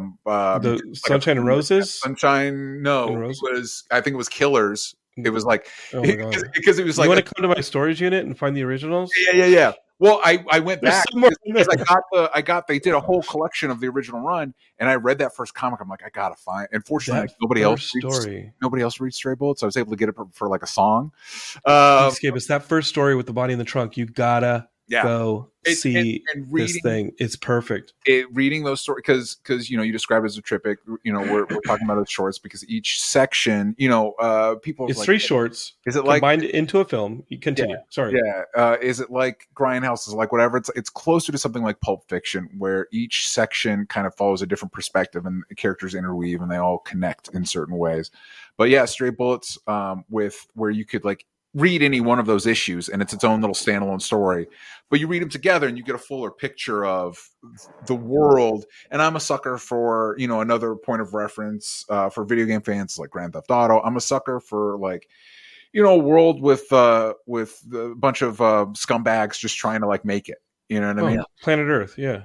Speaker 3: The Sunshine and Roses?
Speaker 4: Sunshine, no. I think it was Killers. It was like because it was like,
Speaker 3: you want to come to my storage unit and find the originals?
Speaker 4: Yeah. Well, I went back because they did a whole collection of the original run, and I read that first comic. I'm like, I gotta find. Unfortunately, nobody else reads Stray Bullets. So I was able to get it for like a song.
Speaker 3: It's that first story with the body in the trunk. You gotta Go see this thing. It's perfect.
Speaker 4: Reading those stories because you describe it as a triptych. We're talking about those shorts because each section, people.
Speaker 3: It's 3 shorts.
Speaker 4: Is it
Speaker 3: combined into a film? You continue. Sorry.
Speaker 4: Yeah. Is it like Grindhouse? Is like whatever? It's closer to something like Pulp Fiction, where each section kind of follows a different perspective and the characters interweave and they all connect in certain ways. But yeah, Stray Bullets, with where you could like read any one of those issues and it's its own little standalone story, but you read them together and you get a fuller picture of the world. And I'm a sucker for another point of reference for video game fans like Grand Theft Auto. I'm a sucker for like a world with a bunch of scumbags just trying to like make it, you know what I mean?
Speaker 3: Planet Earth. Yeah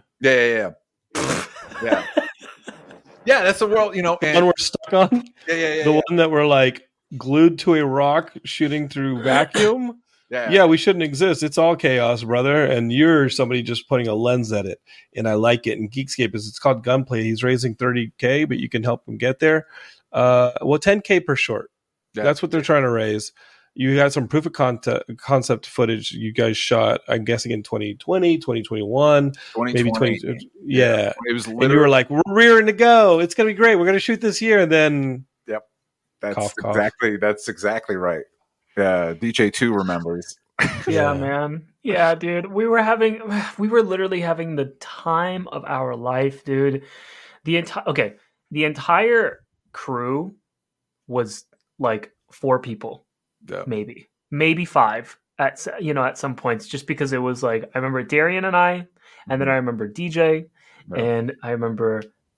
Speaker 4: That's the world, and
Speaker 3: the one we're stuck on. The one that we're like glued to a rock shooting through vacuum. We shouldn't exist. It's all chaos, brother. And you're somebody just putting a lens at it. And I like it. And Geekscape it's called Gunplay. He's raising $30K, but you can help him get there. $10K per short. That's what they're trying to raise. You got some proof of concept footage you guys shot, I'm guessing in 2020, 2021, maybe 20. Yeah.
Speaker 4: It was literally,
Speaker 3: and you were like, we're rearing to go. It's going to be great. We're going to shoot this year. And then
Speaker 4: That's exactly right. DJ2 remembers.
Speaker 5: Yeah, man. Yeah, dude. We were literally having the time of our life, dude. The entire crew was like 4 people, maybe 5 at some points, just because it was like I remember Darian and I, and then I remember DJ, and I remember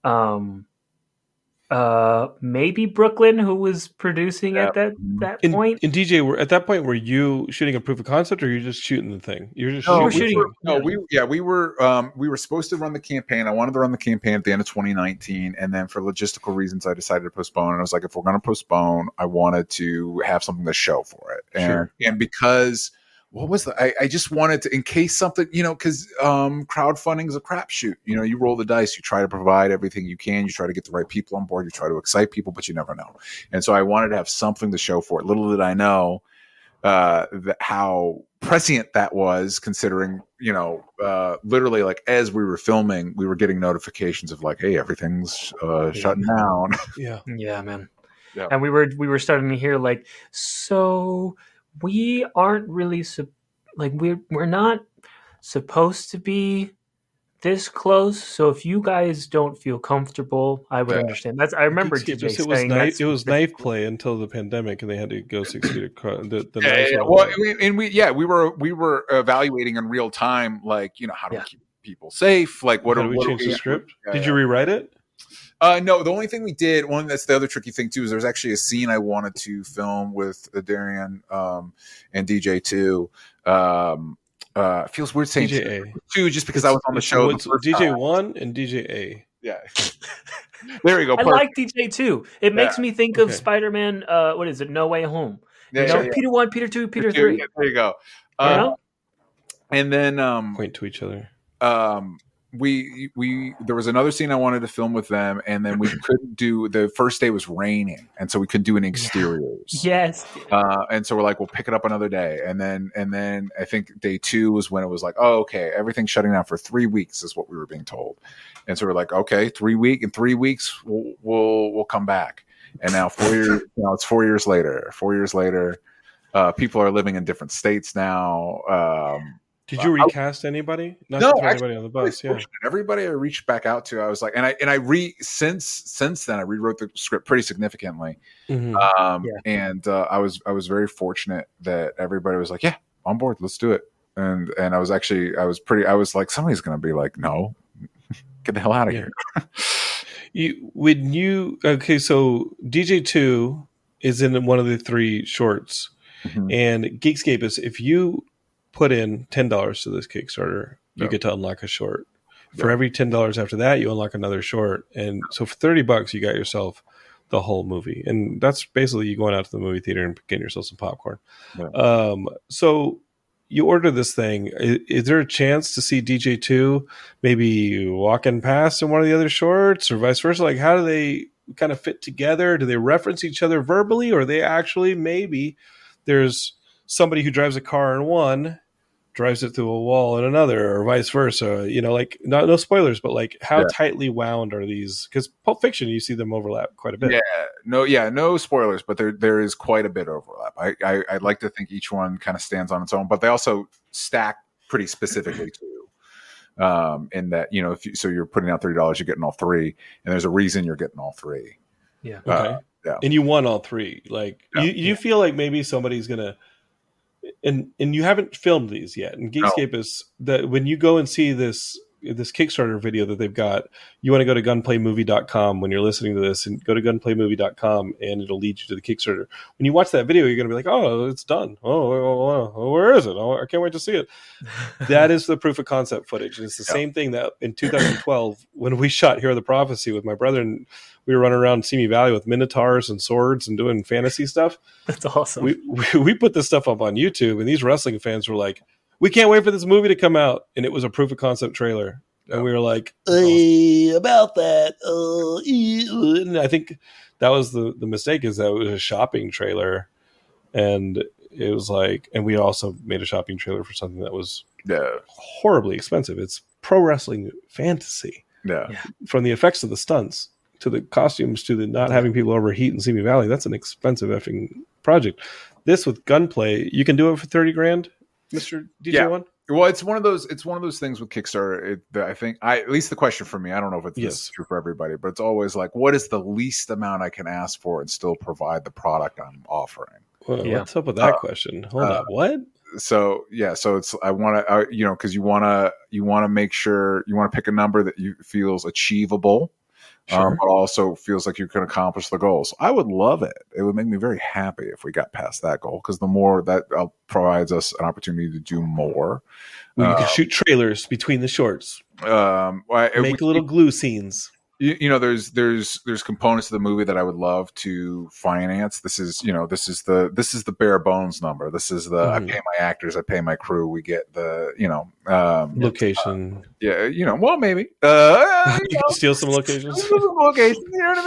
Speaker 5: maybe Brooklyn, who was producing at that point.
Speaker 3: And DJ, at that point, were you shooting a proof of concept, or you just shooting the thing? You were just shooting.
Speaker 4: We were supposed to run the campaign. I wanted to run the campaign at the end of 2019, and then for logistical reasons, I decided to postpone. And I was like, if we're going to postpone, I wanted to have something to show for it, and because. What was that? I just wanted to, in case something, because crowdfunding is a crapshoot. You roll the dice, you try to provide everything you can, you try to get the right people on board, you try to excite people, but you never know. And so I wanted to have something to show for it. Little did I know how prescient that was, considering, literally like as we were filming, we were getting notifications of like, hey, everything's shutting down.
Speaker 5: Yeah, man. Yeah. And we were starting to hear like, so. We aren't really we're not supposed to be this close. So if you guys don't feel comfortable, I would understand. I remember DJ saying
Speaker 3: it was knife play until the pandemic, and they had to go 6 feet across.
Speaker 4: We were evaluating in real time, like how do we keep people safe? Like what
Speaker 3: do we change the script? Did you rewrite it?
Speaker 4: No, the only thing we did, that's the other tricky thing too, is there's actually a scene I wanted to film with Darian and DJ2. Feels weird saying two just because I was on the show.
Speaker 3: DJ 1 and DJ A.
Speaker 4: Yeah. There you go.
Speaker 5: I like DJ2. It makes me think of Spider-Man, what is it, No Way Home. Peter 1, Peter 2, Peter 3.
Speaker 4: Yeah, there you go. And then
Speaker 3: point to each other.
Speaker 4: There was another scene I wanted to film with them, and then we couldn't do. The first day was raining, and so we couldn't do any exteriors.
Speaker 5: Yes.
Speaker 4: And so we're like, we'll pick it up another day, and then I think day 2 was when it was like, oh, okay, everything's shutting down for 3 weeks is what we were being told, and so we're like, okay, 3 weeks we'll come back, and now 4 years, it's 4 years later. 4 years later, people are living in different states now.
Speaker 3: Did you recast anybody?
Speaker 4: No,
Speaker 3: anybody on the bus. Yeah,
Speaker 4: everybody I reached back out to, I was like, since then I rewrote the script pretty significantly, and I was very fortunate that everybody was like, yeah, on board, let's do it, and I was like, somebody's gonna be like, no, get the hell out of here.
Speaker 3: So DJ2 is in one of the 3 shorts, and Geekscape is if you put in $10 to this Kickstarter, you get to unlock a short. For every $10 after that, you unlock another short. And so for $30, you got yourself the whole movie. And that's basically you going out to the movie theater and getting yourself some popcorn. Yeah. So you order this thing. Is there a chance to see DJ2 maybe walking past in one of the other shorts or vice versa? Like, how do they kind of fit together? Do they reference each other verbally, or are they actually maybe there's somebody who drives a car in one drives it through a wall in another, or vice versa. You know, like no spoilers, but like how tightly wound are these? Because Pulp Fiction, you see them overlap quite a bit.
Speaker 4: No spoilers, but there is quite a bit of overlap. I'd like to think each one kind of stands on its own, but they also stack pretty specifically too. In that, you know, so you're putting out $30, you're getting all three, and there's a reason you're getting all three.
Speaker 5: Yeah.
Speaker 3: Okay. And you won all three. Like you feel like maybe somebody's gonna. And you haven't filmed these yet. And Geekscape is that when you go and see this Kickstarter video that they've got, you want to go to gunplaymovie.com when you're listening to this, and go to gunplaymovie.com, and it'll lead you to the Kickstarter. When you watch that video, you're going to be like, oh, it's done. Oh, where is it? Oh, I can't wait to see it. That is the proof of concept footage. And it's the same thing that in 2012, when we shot Hear the Prophecy with my brother, and we were running around Simi Valley with minotaurs and swords and doing fantasy stuff.
Speaker 5: That's awesome.
Speaker 3: We put this stuff up on YouTube, and these wrestling fans were like, we can't wait for this movie to come out. And it was a proof of concept trailer. And we were like, about that. And I think that was the mistake, is that it was a shopping trailer. And it was like, and we also made a shopping trailer for something that was horribly expensive. It's pro wrestling fantasy.
Speaker 4: Yeah.
Speaker 3: From the effects of the stunts to the costumes to the not having people overheat in Simi Valley. That's an expensive effing project. This with gunplay, you can do it for $30,000, Mr. DJ One.
Speaker 4: Well, it's one of those things with Kickstarter. I think at least the question for me, I don't know if it's this true for everybody, but it's always like, what is the least amount I can ask for and still provide the product I'm offering?
Speaker 3: Well, what's up with that question? Hold on, what?
Speaker 4: So it's I want to because you want to make sure you want to pick a number that you feels achievable. But also feels like you can accomplish the goals. I would love it. It would make me very happy if we got past that goal, because the more that provides us an opportunity to do more.
Speaker 3: You can shoot trailers between the shorts. Make little glue scenes.
Speaker 4: You know, there's components of the movie that I would love to finance. This is the bare bones number. This is the I pay my actors, I pay my crew. We get the
Speaker 3: location.
Speaker 4: Well, maybe
Speaker 3: you can steal some locations.
Speaker 4: Locations, you know what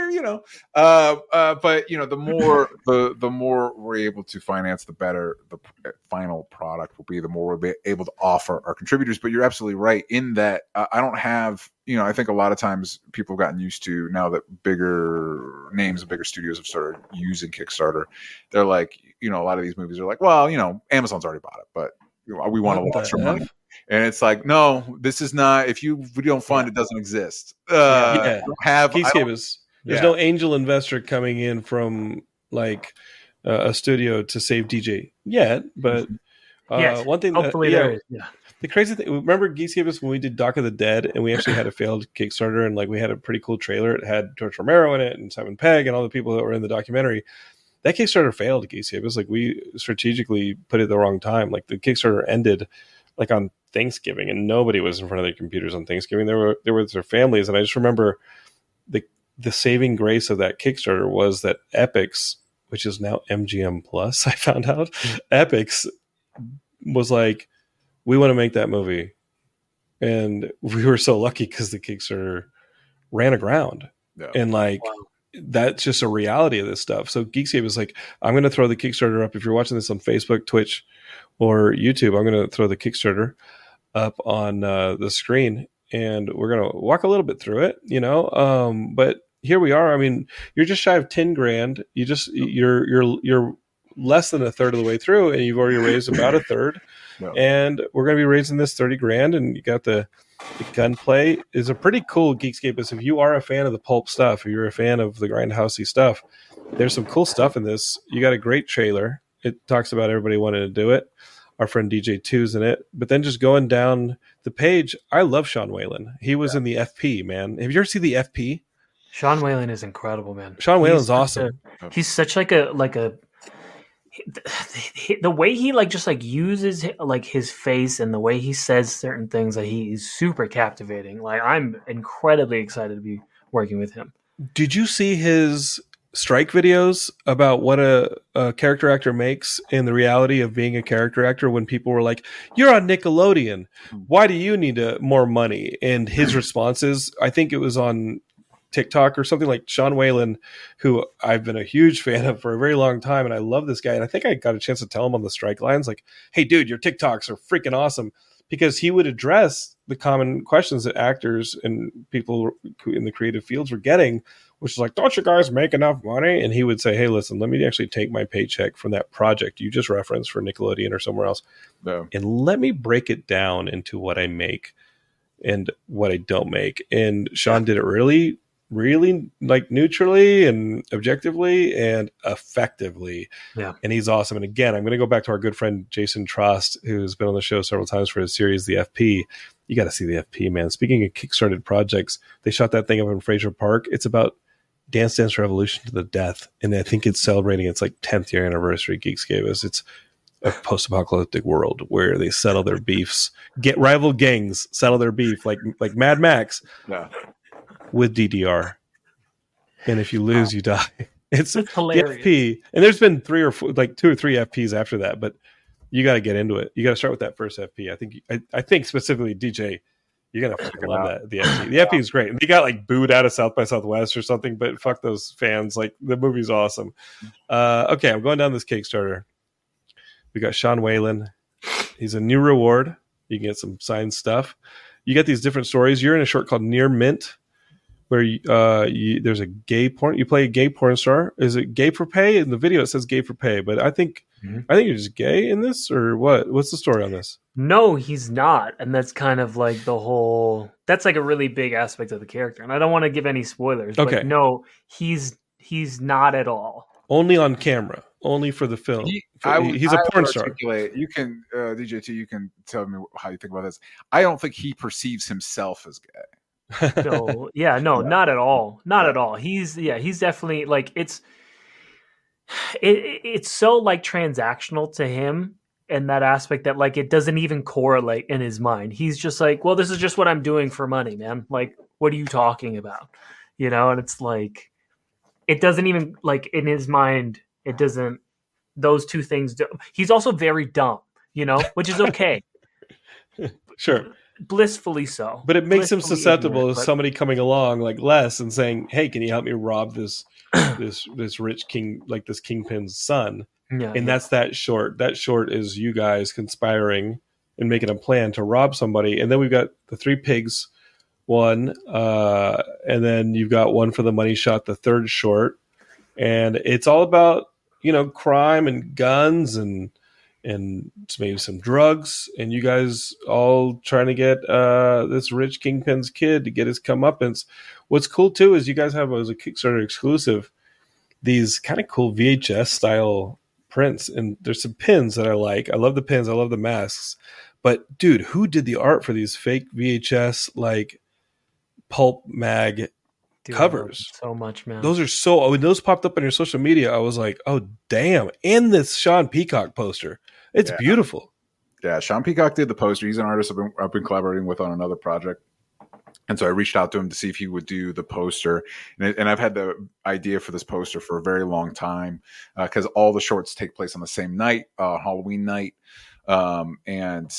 Speaker 4: I mean? But the more we're able to finance, the better the final product will be. The more we'll be able to offer our contributors. But you're absolutely right in that I don't have. I think a lot of times people have gotten used to, now that bigger names and bigger studios have started using Kickstarter, they're like, a lot of these movies are like, well, Amazon's already bought it, but we want to launch our money. And it's like, no, this is not, if we don't fund, it doesn't exist. There's
Speaker 3: no angel investor coming in from like a studio to save DJ yet, but one thing
Speaker 5: hopefully there is.
Speaker 3: The crazy thing, remember Geeks gave us when we did Dock of the Dead, and we actually had a failed Kickstarter, and like we had a pretty cool trailer. It had George Romero in it and Simon Pegg and all the people that were in the documentary. That Kickstarter failed. Geeks gave us, like, we strategically put it the wrong time. Like the Kickstarter ended like on Thanksgiving, and nobody was in front of their computers on Thanksgiving. They were with their families, and I just remember the saving grace of that Kickstarter was that Epix, which is now MGM Plus, I found out, Epix was like, we want to make that movie. And we were so lucky because the Kickstarter ran aground. Yeah. And that's just a reality of this stuff. So Geekscape is like, I'm going to throw the Kickstarter up. If you're watching this on Facebook, Twitch, or YouTube, I'm going to throw the Kickstarter up on the screen, and we're going to walk a little bit through it, but here we are. I mean, you're just shy of $10,000. You're less than a third of the way through, and you've already raised about a third. No. And we're going to be raising this $30,000, and you got the gunplay is a pretty cool Geekscape. If you are a fan of the pulp stuff, if you're a fan of the grindhousey stuff, there's some cool stuff in this. You got a great trailer. It talks about everybody wanting to do it. Our friend DJ2's in it. But then just going down the page, I love Sean Whalen. He was in the FP, man. Have you ever seen the FP?
Speaker 5: Sean Whalen is incredible, man.
Speaker 3: Sean Whalen's awesome.
Speaker 5: He's such like a the way he uses his face and the way he says certain things, that he's super captivating. Like, I'm incredibly excited to be working with him.
Speaker 3: Did you see his strike videos about what a character actor makes and the reality of being a character actor, when people were like, you're on Nickelodeon, why do you need more money? And his responses, I think it was on TikTok or something, like Sean Whalen, who I've been a huge fan of for a very long time, and I love this guy. And I think I got a chance to tell him on the strike lines, like, hey, dude, your TikToks are freaking awesome, because he would address the common questions that actors and people in the creative fields were getting, which is like, don't you guys make enough money? And he would say, hey, listen, let me actually take my paycheck from that project you just referenced for Nickelodeon or somewhere else, and let me break it down into what I make and what I don't make. And Sean did it really, really like neutrally and objectively and effectively.
Speaker 5: Yeah.
Speaker 3: And he's awesome. And again, I'm going to go back to our good friend Jason Trost, who's been on the show several times for his series, The FP. You got to see The FP, man. Speaking of kickstarted projects, they shot that thing up in Fraser Park. It's about Dance Dance Revolution to the death. And I think it's celebrating its like 10th year anniversary. Geekscape. It's a post-apocalyptic world where they settle their beefs, get rival gangs, settle their beef like Mad Max with DDR. And if you lose, you die. It's hilarious. The FP. And there's been 2 or 3 FPs after that, but you got to get into it. You got to start with that first FP. I think specifically DJ, you're going to fucking love that. The FP. The FP is great. And they got like booed out of South by Southwest or something, but fuck those fans. Like, the movie's awesome. Okay, I'm going down this Kickstarter. We got Sean Whalen. He's a new reward. You can get some signed stuff. You get these different stories. You're in a short called Near Mint, where there's a gay porn. You play a gay porn star. Is it gay for pay? In the video, it says gay for pay, but I think you're just gay in this, or what? What's the story on this?
Speaker 5: No, he's not, and that's kind of like the whole. That's like a really big aspect of the character, and I don't want to give any spoilers.
Speaker 3: Okay.
Speaker 5: But no, he's not at all.
Speaker 3: Only on camera. Only for the film. He's a porn star.
Speaker 4: You can, DJ2, you can tell me how you think about this. I don't think he perceives himself as gay.
Speaker 5: Not at all. Not at all. He's definitely like, it's so like transactional to him in that aspect that like it doesn't even correlate in his mind. He's just like, well, this is just what I'm doing for money, man. Like, what are you talking about? You know, and it's like, it doesn't even like in his mind. It doesn't, those two things do. He's also very dumb, you know, which is okay.
Speaker 3: Sure.
Speaker 5: Blissfully so.
Speaker 3: But it makes him susceptible to somebody coming along like Les and saying, hey, can you help me rob this rich king, like this kingpin's son? Yeah. And that's that short. That short is you guys conspiring and making a plan to rob somebody. And then we've got the 3 pigs one, and then you've got one for the money shot, the third short. And it's all about, you know, crime and guns and maybe some drugs, and you guys all trying to get this rich kingpin's kid to get his comeuppance. What's cool too is you guys have, as a Kickstarter exclusive, these kind of cool VHS style prints, and there's some pins that I like. I love the pins. I love the masks. But dude, who did the art for these fake VHS like pulp mag covers?
Speaker 5: So much, man.
Speaker 3: Those are so, when those popped up on your social media, I was like, oh damn. And this Sean Peacock poster, it's beautiful.
Speaker 4: Yeah, Sean Peacock did the poster. He's an artist I've been collaborating with on another project, and so I reached out to him to see if he would do the poster. And I've had the idea for this poster for a very long time, because all the shorts take place on the same night, Halloween night. And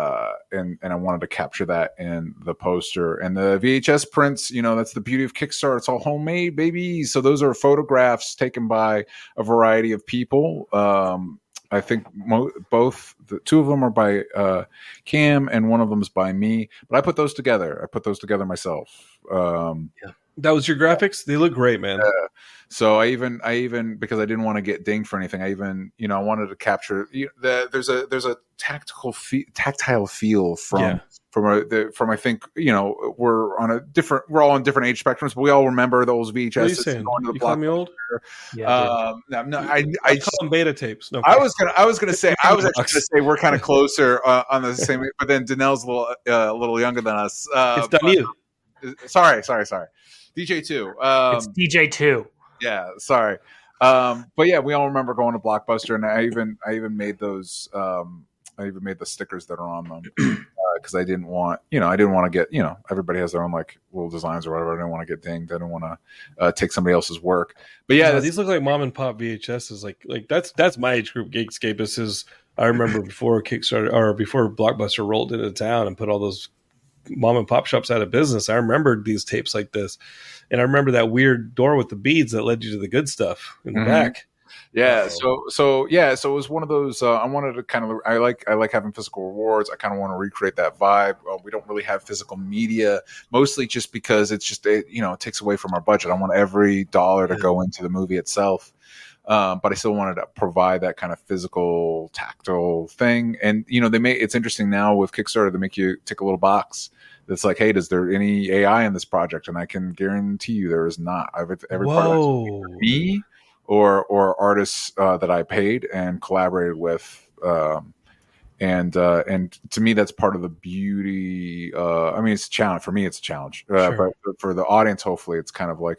Speaker 4: I wanted to capture that in the poster. And the VHS prints, you know, that's the beauty of Kickstarter. It's all homemade, baby. So those are photographs taken by a variety of people. I think both the 2 of them are by Cam, and 1 of them is by me. But I put those together. I put those together myself.
Speaker 3: That was your graphics? They look great, man.
Speaker 4: So I even because I didn't want to get dinged for anything, I even, you know, I wanted to capture there's a tactile feel from I think, you know, we're all on different age spectrums, but we all remember those VHS.
Speaker 3: What are you saying? You call me old?
Speaker 5: Yeah,
Speaker 3: I call them beta tapes. No,
Speaker 4: I was gonna say we're kind of closer on the same, but then Danelle's a little younger than us.
Speaker 3: It's done you.
Speaker 4: Sorry. DJ2.
Speaker 5: It's DJ2.
Speaker 4: Yeah, sorry. But yeah, we all remember going to Blockbuster, and I even made those. I even made the stickers that are on them because I didn't want to get, you know, everybody has their own like little designs or whatever. I didn't want to get dinged. I didn't want to take somebody else's work. But yeah,
Speaker 3: these look like mom and pop VHSs. Like that's my age group. Geekscapists is. I remember before Kickstarter or before Blockbuster rolled into town and put all those mom and pop shops out of business. I remembered these tapes like this, and I remember that weird door with the beads that led you to the good stuff in the back.
Speaker 4: Yeah. So it was one of those. I wanted to kind of. I like having physical rewards. I kind of want to recreate that vibe. We don't really have physical media, mostly just because it takes away from our budget. I want every dollar to go into the movie itself. But I still wanted to provide that kind of physical, tactile thing. And it's interesting now with Kickstarter, they make you tick a little box that's like, hey, is there any AI in this project? And I can guarantee you there is not. Every part me or artists that I paid and collaborated with. And to me, that's part of the beauty. It's a challenge for me. It's a challenge, sure. But for the audience, hopefully, it's kind of like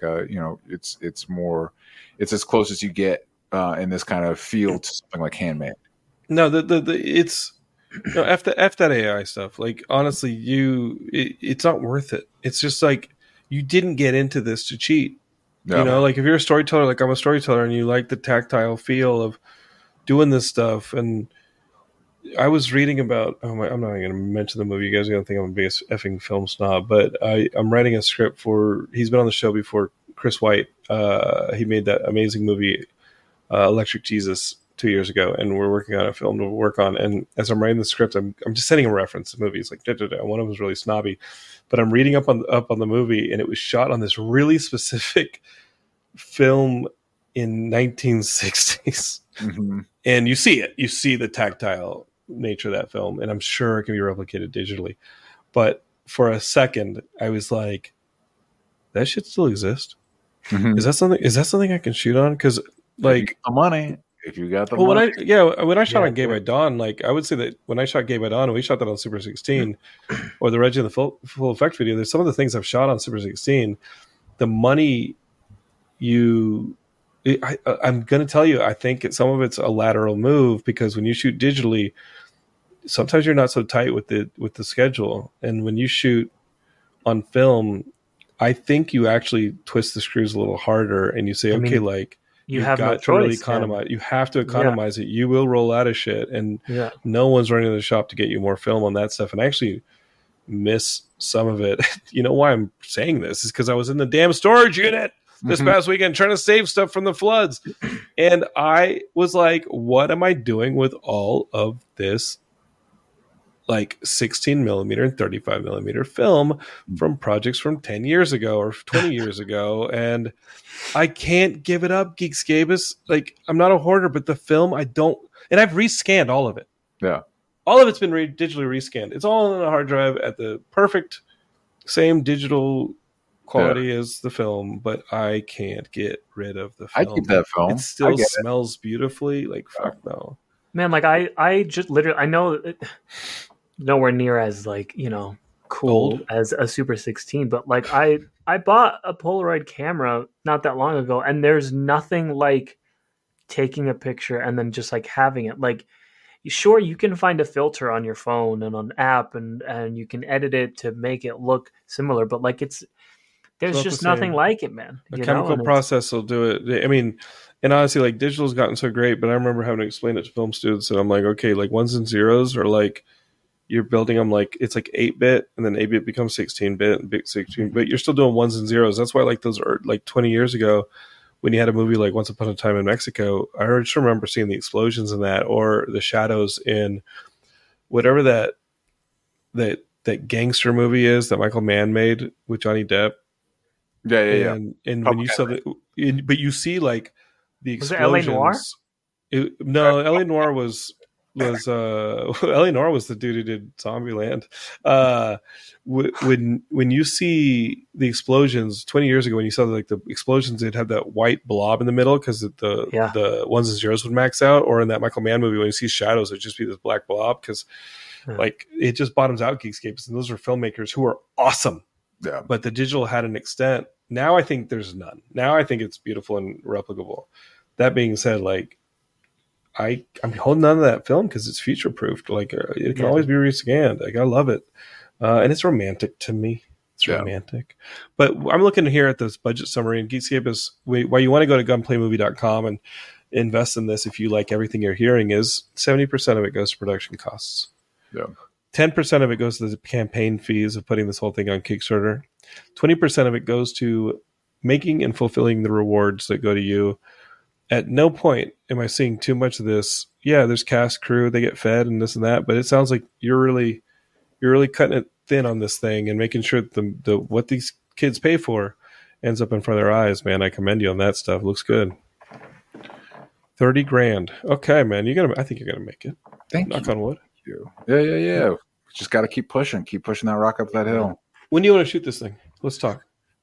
Speaker 4: it's as close as you get in this kind of field to something like handmade.
Speaker 3: No, it's F that AI stuff. Like honestly, it's not worth it. It's just like you didn't get into this to cheat. No. Like if you're a storyteller, like I'm a storyteller, and you like the tactile feel of doing this stuff. And I was reading about. I'm not going to mention the movie. You guys are going to think I'm the biggest effing film snob, but I'm writing a script for. He's been on the show before. Chris White, he made that amazing movie, Electric Jesus, 2 years ago, and we're working on a film to work on. And as I'm writing the script, I'm just sending a reference to movies. Like, one of them was really snobby, but I'm reading up on the movie, and it was shot on this really specific film in 1960s. Mm-hmm. And you see the tactile nature of that film, and I'm sure it can be replicated digitally. But for a second, I was like, that shit still exists. Mm-hmm. Is that something I can shoot on? Because like
Speaker 4: the money, if you got the money.
Speaker 3: When I shot on Gay by Dawn, like I would say that when I shot Gay by Dawn, and we shot that on Super 16, or the Reggie and the Full Effect video, there's some of the things I've shot on Super 16. The money I'm going to tell you, I think some of it's a lateral move, because when you shoot digitally, sometimes you're not so tight with the schedule, and when you shoot on film, I think you actually twist the screws a little harder, and you say, you have got to really economize. You have to economize it. You will roll out of shit, and no one's running to the shop to get you more film on that stuff. And I actually miss some of it. You know why I'm saying this is because I was in the damn storage unit this past weekend trying to save stuff from the floods, and I was like, "What am I doing with all of this?" Like 16 millimeter and 35 millimeter film from projects from 10 years ago or 20 years ago. And I can't give it up, Geekscape. Like, I'm not a hoarder, but the film, and I've rescanned all of it.
Speaker 4: Yeah.
Speaker 3: All of it's been digitally rescanned. It's all on a hard drive at the perfect same digital quality as the film, but I can't get rid of the film.
Speaker 4: I keep that film.
Speaker 3: It still smells beautifully. Like, fuck no.
Speaker 5: Man, like I just literally, I know nowhere near as cool as a Super 16, but like I bought a Polaroid camera not that long ago, and there's nothing like taking a picture and then just like having it. Like, sure, you can find a filter on your phone and on an app, and you can edit it to make it look similar, but like there's just nothing like it, man.
Speaker 3: A chemical process will do it. I mean, and honestly, like digital's gotten so great, but I remember having to explain it to film students, and I'm like, okay, like ones and zeros are like, you're building them like it's like 8-bit, and then 8-bit becomes 16-bit, and big 16-bit. You're still doing ones and zeros. That's why, like, those are like 20 years ago when you had a movie like Once Upon a Time in Mexico. I just remember seeing the explosions in that, or the shadows in whatever that gangster movie is that Michael Mann made with Johnny Depp.
Speaker 4: Yeah.
Speaker 3: And when you saw but you see like the explosions.
Speaker 5: Was it L.A.
Speaker 3: No,
Speaker 5: Noire?
Speaker 3: L.A. Noire was L.A. Noire was the dude who did Zombieland. When you see the explosions 20 years ago, when you saw like the explosions, they'd have that white blob in the middle because the ones and zeros would max out. Or in that Michael Mann movie, when you see shadows, it'd just be this black blob because like it just bottoms out Geekscapes, and those are filmmakers who are awesome.
Speaker 4: Yeah,
Speaker 3: but the digital had an extent. Now I think there's none. Now I think it's beautiful and replicable. That being said, like I'm holding on to that film because it's future proofed. Like it can always be rescanned. Like I love it, and it's romantic to me. It's romantic. But I'm looking here at this budget summary, and Geekscape is why you want to go to gunplaymovie.com and invest in this if you like everything you're hearing. Is 70% of it goes to production costs.
Speaker 4: Yeah.
Speaker 3: 10% of it goes to the campaign fees of putting this whole thing on Kickstarter. 20% of it goes to making and fulfilling the rewards that go to you. At no point am I seeing too much of this. Yeah, there's cast, crew, they get fed and this and that, but it sounds like you're really cutting it thin on this thing and making sure that the what these kids pay for ends up in front of their eyes, man. I commend you on that stuff. Looks good. 30 grand. Okay, man. I think you're gonna make it. Knock on wood.
Speaker 4: Yeah. Just got to keep pushing that rock up that hill.
Speaker 3: When do you want to shoot this thing? Let's talk.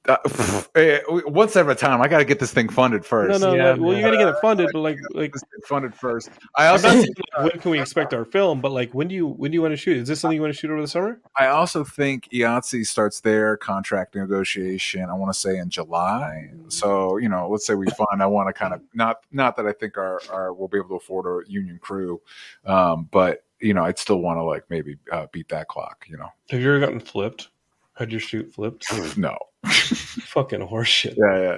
Speaker 4: Once at a time. I got to get this thing funded first.
Speaker 3: No. Well, you got to get it funded, but like
Speaker 4: funded first. I also
Speaker 3: when can we expect our film? But like, when do you want to shoot? Is this something you want to shoot over the summer?
Speaker 4: I also think IATSE starts their contract negotiation. I want to say in July. So let's say we fund. I want to kind of not that I think we'll be able to afford a union crew, but I'd still want to like maybe beat that clock.
Speaker 3: Have you ever gotten flipped? Had your shoot flipped?
Speaker 4: No.
Speaker 3: Fucking horseshit.
Speaker 4: Yeah.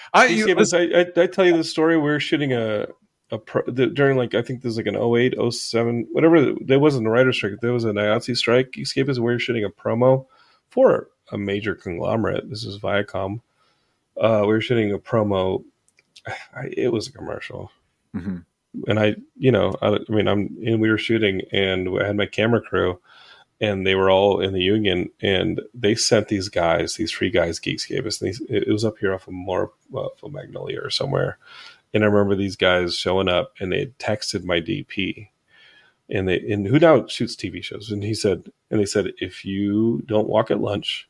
Speaker 3: I tell you the story. We were shooting during like, I think there's like an 08, 07, whatever. There wasn't a writer's strike. There was an IATSE strike. Geekscape we were shooting a promo for a major conglomerate. This is Viacom. We were shooting a promo. It was a commercial.
Speaker 4: Mm-hmm.
Speaker 3: And we were shooting, and I had my camera crew, and they were all in the union, and they sent these guys, these three guys, Geekscape. It was up here off of Magnolia or somewhere. And I remember these guys showing up, and they had texted my DP, and who now shoots TV shows. And they said, if you don't walk at lunch,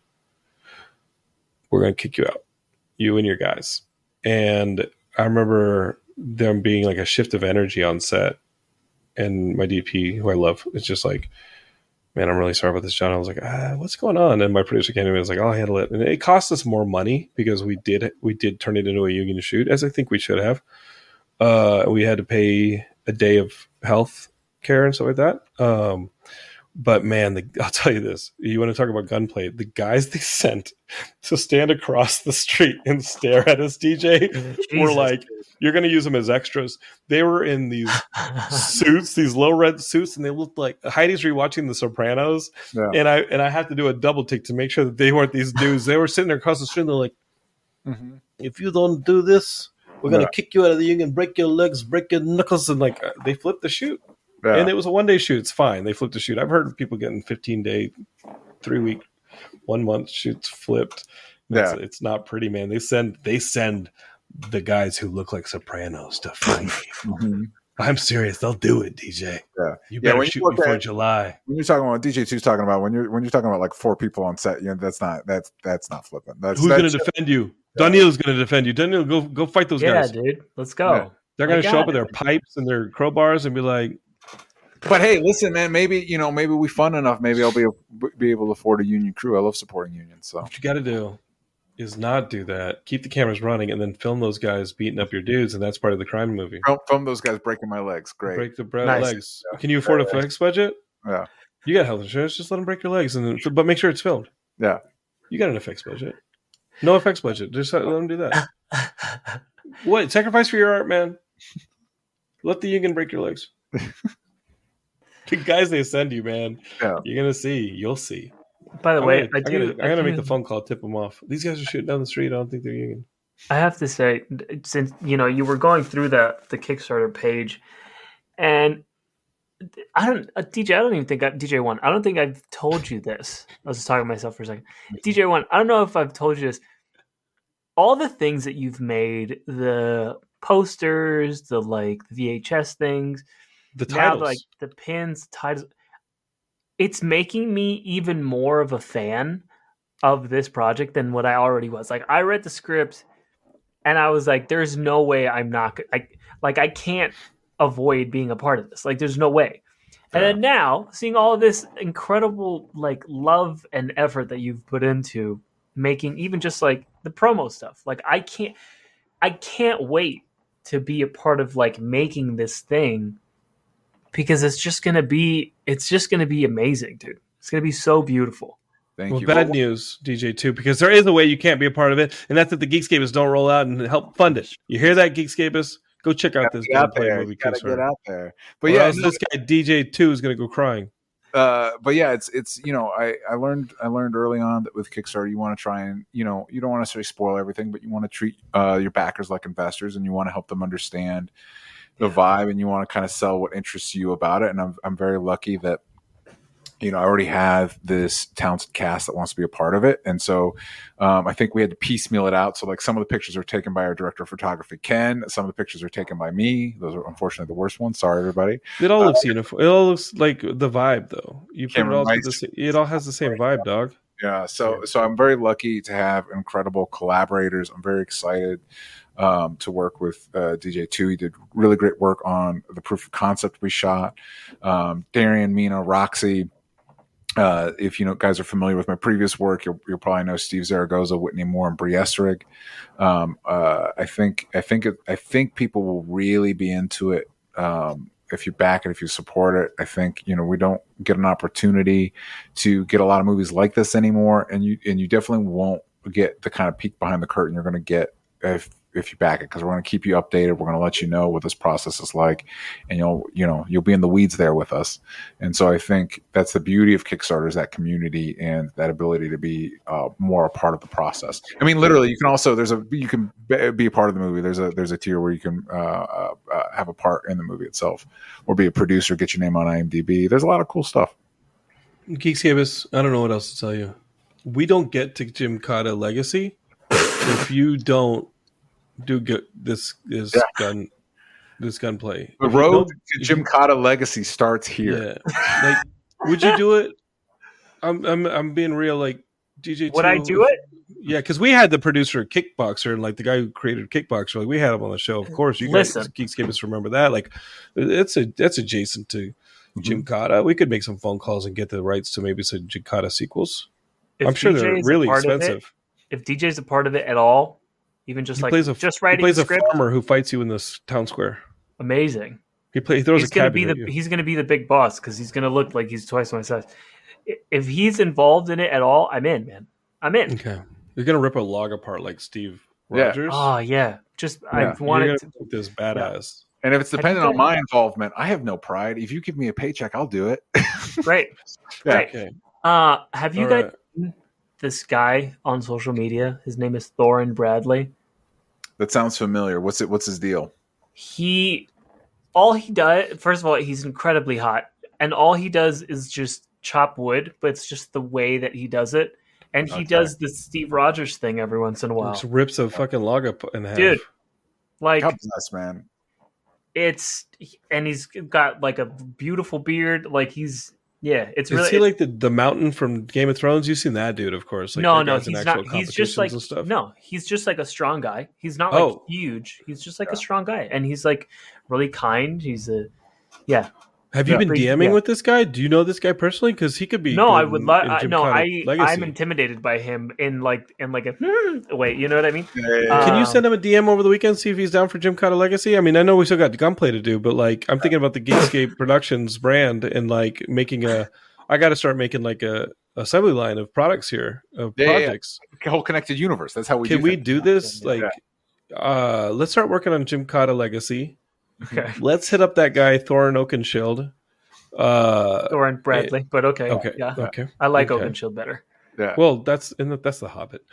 Speaker 3: we're going to kick you out, you and your guys. And I remember them being like a shift of energy on set, and my DP, who I love, it's just like, man, I'm really sorry about this, John. I was like, what's going on? And my producer came to me and was like, I'll handle it. And it cost us more money because we did turn it into a union shoot, as I think we should have. We had to pay a day of health care and stuff like that. But man, I'll tell you this. You want to talk about gunplay? The guys they sent to stand across the street and stare at us, DJ, were like, you're going to use them as extras. They were in these suits, these low red suits, and they looked like Heidi's rewatching The Sopranos. Yeah. And I had to do a double take to make sure that they weren't these dudes. They were sitting there across the street, and they're like, if you don't do this, we're going to kick you out of the union, break your legs, break your knuckles. And like, they flipped the shoot. Yeah. And it was a one-day shoot. It's fine. They flipped the shoot. I've heard of people getting 15-day, 3-week, 1 month shoots flipped. It's not pretty, man. They send the guys who look like Sopranos to fight me. I'm serious. They'll do it, DJ. Yeah. You better shoot before July.
Speaker 4: When you're talking about DJ2's talking about when you're talking about like 4 people on set, that's not flipping.
Speaker 3: Who's going to defend you? Daniel's going to defend you. Daniel, go fight those guys.
Speaker 5: Yeah, dude. Let's go. Yeah.
Speaker 3: They're going to show up with their pipes and their crowbars and be like,
Speaker 4: but hey, listen, man. Maybe we fund enough. Maybe I'll be able to afford a union crew. I love supporting unions. So
Speaker 3: what you got to do is not do that. Keep the cameras running, and then film those guys beating up your dudes, and that's part of the crime movie.
Speaker 4: Film those guys breaking my legs. Great.
Speaker 3: Break the legs. Yeah. Can you afford a flex budget?
Speaker 4: Yeah.
Speaker 3: You got health insurance. Just let them break your legs, but make sure it's filmed.
Speaker 4: Yeah.
Speaker 3: You got an effects budget. No effects budget. Just let them do that. What? Sacrifice for your art, man. Let the union break your legs. The guys they send you, man. Yeah. You're gonna see. You'll see.
Speaker 5: By the way,
Speaker 3: I'm gonna make the phone call, tip them off. These guys are shooting down the street. I don't think they're union.
Speaker 5: I have to say, since you were going through the Kickstarter page, and I don't even think DJ1. I don't think I've told you this. I was just talking to myself for a second. DJ1. I don't know if I've told you this. All the things that you've made, the posters, the VHS things.
Speaker 3: The titles,
Speaker 5: now, like the pins, titles, it's making me even more of a fan of this project than what I already was. Like, I read the script and I was like, there's no way I'm not I can't avoid being a part of this. Like, there's no way. And then now seeing all of this incredible love and effort that you've put into making even just the promo stuff. Like, I can't wait to be a part of making this thing. Because it's just gonna be amazing, dude. It's gonna be so beautiful.
Speaker 3: Thank you. Bad news, DJ2, because there is a way you can't be a part of it, and that's that the Geekscapists don't roll out and help fund it. You hear that, Geekscapists? Go check out this gameplay movie.
Speaker 4: Gotta get out there.
Speaker 3: But this guy DJ2 is gonna go crying.
Speaker 4: but yeah, it's I learned early on that with Kickstarter you want to try and you don't want to necessarily spoil everything, but you want to treat your backers like investors, and you want to help them understand the vibe, and you want to kind of sell what interests you about it. And I'm very lucky that I already have this talented cast that wants to be a part of it. And so I think we had to piecemeal it out. So like some of the pictures are taken by our director of photography, Ken. Some of the pictures are taken by me. Those are unfortunately the worst ones. Sorry, everybody.
Speaker 3: It all looks uniform. It all looks like the vibe, though. You put it all it all has the same vibe, dog.
Speaker 4: Yeah. So I'm very lucky to have incredible collaborators. I'm very excited to work with DJ2. He did really great work on the proof of concept we shot. Darian, Mina, Roxy. If guys are familiar with my previous work, you'll probably know Steve Zaragoza, Whitney Moore, and Bree Esrig. I think people will really be into it if you back it, if you support it. I think we don't get an opportunity to get a lot of movies like this anymore, and you definitely won't get the kind of peek behind the curtain you're going to get if you back it, because we're going to keep you updated. We're going to let you know what this process is like, and you'll be in the weeds there with us. And so I think that's the beauty of Kickstarter, is that community and that ability to be more a part of the process. I mean, literally, you can also you can be a part of the movie. There's a tier where you can have a part in the movie itself, or be a producer, get your name on IMDb. There's a lot of cool stuff.
Speaker 3: Geekscapists, I don't know what else to tell you. We don't get to Gymkata Legacy if you don't do this gunplay.
Speaker 4: The road to Gymkata Legacy starts here.
Speaker 3: Yeah. Like, would you do it? I'm being real. Like DJ,
Speaker 5: would I do it?
Speaker 3: Yeah, because we had the producer Kickboxer, and like the guy who created Kickboxer, like we had him on the show. Of course, you guys Geekscapists remember that. Like, that's adjacent to Gymkata. We could make some phone calls and get the rights to maybe some Gymkata sequels. I'm sure they're really expensive.
Speaker 5: If DJ's a part of it at all, even just writing
Speaker 3: a farmer who fights you in this town square.
Speaker 5: Amazing.
Speaker 3: He throws a cabbage at you.
Speaker 5: He's going to be the big boss because he's going to look like he's twice my size. If he's involved in it at all, I'm in, man. I'm in.
Speaker 3: Okay. You're going to rip a log apart like Steve Rogers?
Speaker 5: Oh, yeah. I wanted to
Speaker 3: put this badass.
Speaker 4: Yeah. And if it's dependent on my involvement, I have no pride. If you give me a paycheck, I'll do it.
Speaker 5: Right.
Speaker 4: Yeah.
Speaker 5: Right. Okay. Have you guys seen this guy on social media? His name is Thorin Bradley.
Speaker 4: That sounds familiar. What's his deal?
Speaker 5: All he does, first of all, he's incredibly hot, and all he does is just chop wood, but it's just the way that he does it. And he does the Steve Rogers thing every once in a while.
Speaker 3: Just rips a fucking log up in half.
Speaker 5: Dude, like,
Speaker 4: God bless, man.
Speaker 5: And he's got like a beautiful beard. Like it's really.
Speaker 3: Is he like the mountain from Game of Thrones? You've seen that dude, of course. Like,
Speaker 5: no, he's not. He's just like he's just like a strong guy. He's not like huge. He's just like a strong guy, and he's like really kind. He's Have
Speaker 3: you been DMing with this guy? Do you know this guy personally? Because he could be.
Speaker 5: No, I would love. I'm intimidated by him in like a way. You know what I mean?
Speaker 3: Can you send him a DM over the weekend? See if he's down for Gymkata Legacy. I mean, I know we still got gunplay to do, but like, I'm thinking about the Geekscape Productions brand and like making I got to start making like a assembly line of products here of projects.
Speaker 4: Yeah. Whole connected universe. That's how we.
Speaker 3: Can we do this? Like, let's start working on Gymkata Legacy.
Speaker 5: Okay.
Speaker 3: Let's hit up that guy Thorin Oakenshield.
Speaker 5: Thorin Bradley, but okay.
Speaker 3: Okay.
Speaker 5: I like Oakenshield better.
Speaker 4: Yeah.
Speaker 3: Well, that's the Hobbit.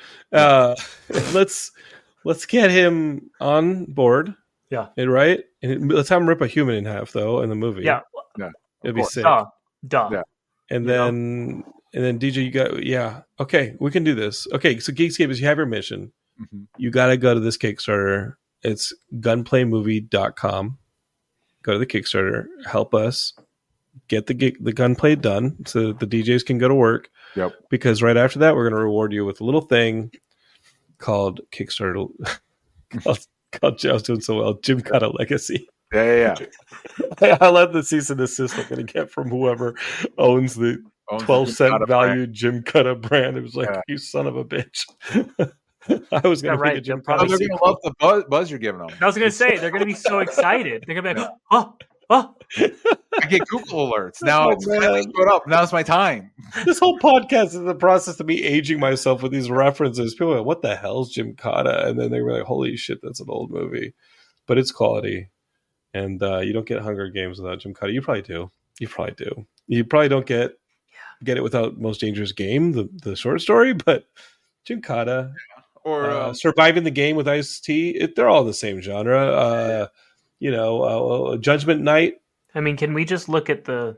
Speaker 3: Let's get him on board.
Speaker 5: Yeah.
Speaker 3: Right. And let's have him rip a human in half though in the movie.
Speaker 5: Yeah.
Speaker 3: It'd be sick.
Speaker 5: Duh.
Speaker 3: Yeah. And then DJ, you got Okay, we can do this. Okay, so Geekscape, you have your mission. Mm-hmm. You got to go to this Kickstarter. It's gunplaymovie.com. Go to the Kickstarter. Help us get the gunplay done so the DJs can go to work.
Speaker 4: Yep.
Speaker 3: Because right after that, we're going to reward you with a little thing called Kickstarter. called I was doing so well. Gymkata Legacy.
Speaker 4: Yeah.
Speaker 3: I love the cease and desist I'm going to get from whoever owns the 12-cent value Gymkata brand. It was like, you son of a bitch. I was going to make a Gymkata.
Speaker 4: They're going to love the buzz you're giving them.
Speaker 5: I was going to say, they're going to be so excited. They're going to be like, oh.
Speaker 4: I get Google alerts. Now it's finally showed up. Now it's my time.
Speaker 3: This whole podcast is the process of me aging myself with these references. People are like, what the hell's Gymkata? And then they were like, holy shit, that's an old movie. But it's quality. And you don't get Hunger Games without Gymkata. You probably do. You probably don't get it without Most Dangerous Game, the short story, but Gymkata or Surviving the Game with Ice-T, they're all the same genre. Judgment Night.
Speaker 5: I mean, can we just look at the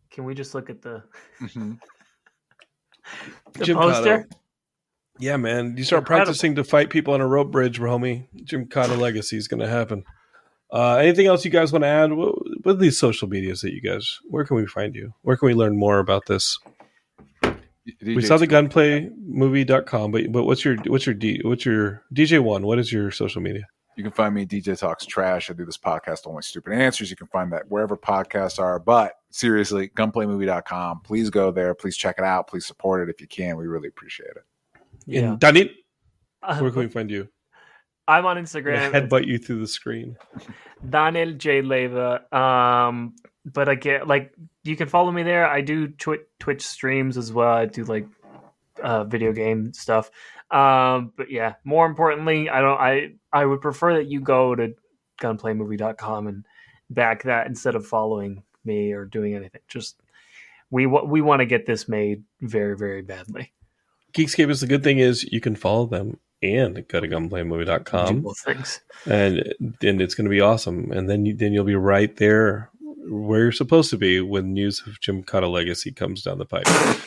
Speaker 4: Mm-hmm.
Speaker 5: the poster?
Speaker 3: Yeah, man. You start practicing to fight people on a rope bridge, homie. Gymkata Legacy is going to happen. Anything else you guys want to add? What are these social medias that you guys? Where can we find you? Where can we learn more about this? We saw the gunplaymovie.com, but what's your DJ One? What is your social media?
Speaker 4: You can find me DJ Talks Trash. I do this podcast, Only Stupid Answers. You can find that wherever podcasts are. But seriously, gunplaymovie.com. Please go there. Please check it out. Please support it if you can. We really appreciate it.
Speaker 5: Yeah.
Speaker 3: And Danil, where can we find you?
Speaker 5: I'm on Instagram.
Speaker 3: Headbutt you through the screen.
Speaker 5: Daniel J. Leva. But again, you can follow me there. I do Twitch streams as well. I do video game stuff. But yeah, more importantly, I would prefer that you go to gunplaymovie.com and back that instead of following me or doing anything. Just we want to get this made very, very badly.
Speaker 3: Geekscape is the good thing is you can follow them and go to gunplaymovie.com.
Speaker 5: Both things.
Speaker 3: And it's going to be awesome. And then you'll be right there where you're supposed to be when news of Gymkata Legacy comes down the pipe.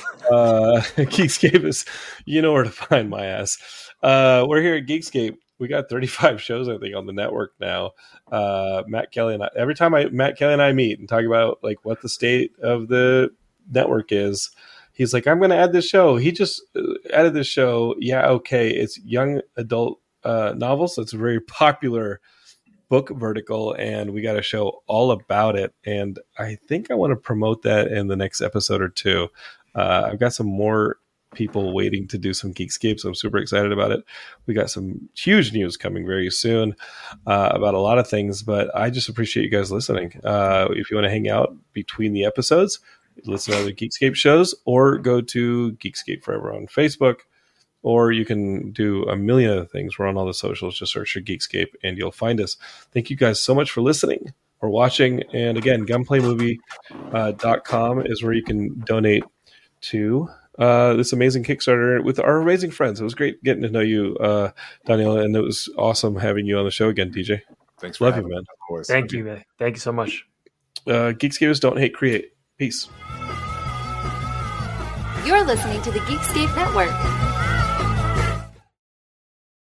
Speaker 3: Geekscape is, you know where to find my ass. We're here at Geekscape. We got 35 shows, I think, on the network now. Matt Kelly and I, every time Matt Kelly and I meet and talk about what the state of the network is, he's like, I'm going to add this show. He just added this show. Yeah, okay. It's young adult novels. So it's a very popular book vertical, and we got a show all about it. And I think I want to promote that in the next episode or two. I've got some more people waiting to do some Geekscape, so I'm super excited about it. We got some huge news coming very soon about a lot of things, but I just appreciate you guys listening. If you want to hang out between the episodes, listen to other Geekscape shows, or go to Geekscape Forever on Facebook, or you can do a million other things. We're on all the socials. Just search for Geekscape and you'll find us. Thank you guys so much for listening or watching. And again, gunplaymovie.com is where you can donate to this amazing Kickstarter with our amazing friends. It was great getting to know you, Daniel, and it was awesome having you on the show again, DJ.
Speaker 4: Thanks for having me, man.
Speaker 5: Thank you, man. Thank you so much.
Speaker 3: Geekscapers don't hate, create. Peace.
Speaker 6: You're listening to the Geekscape Network.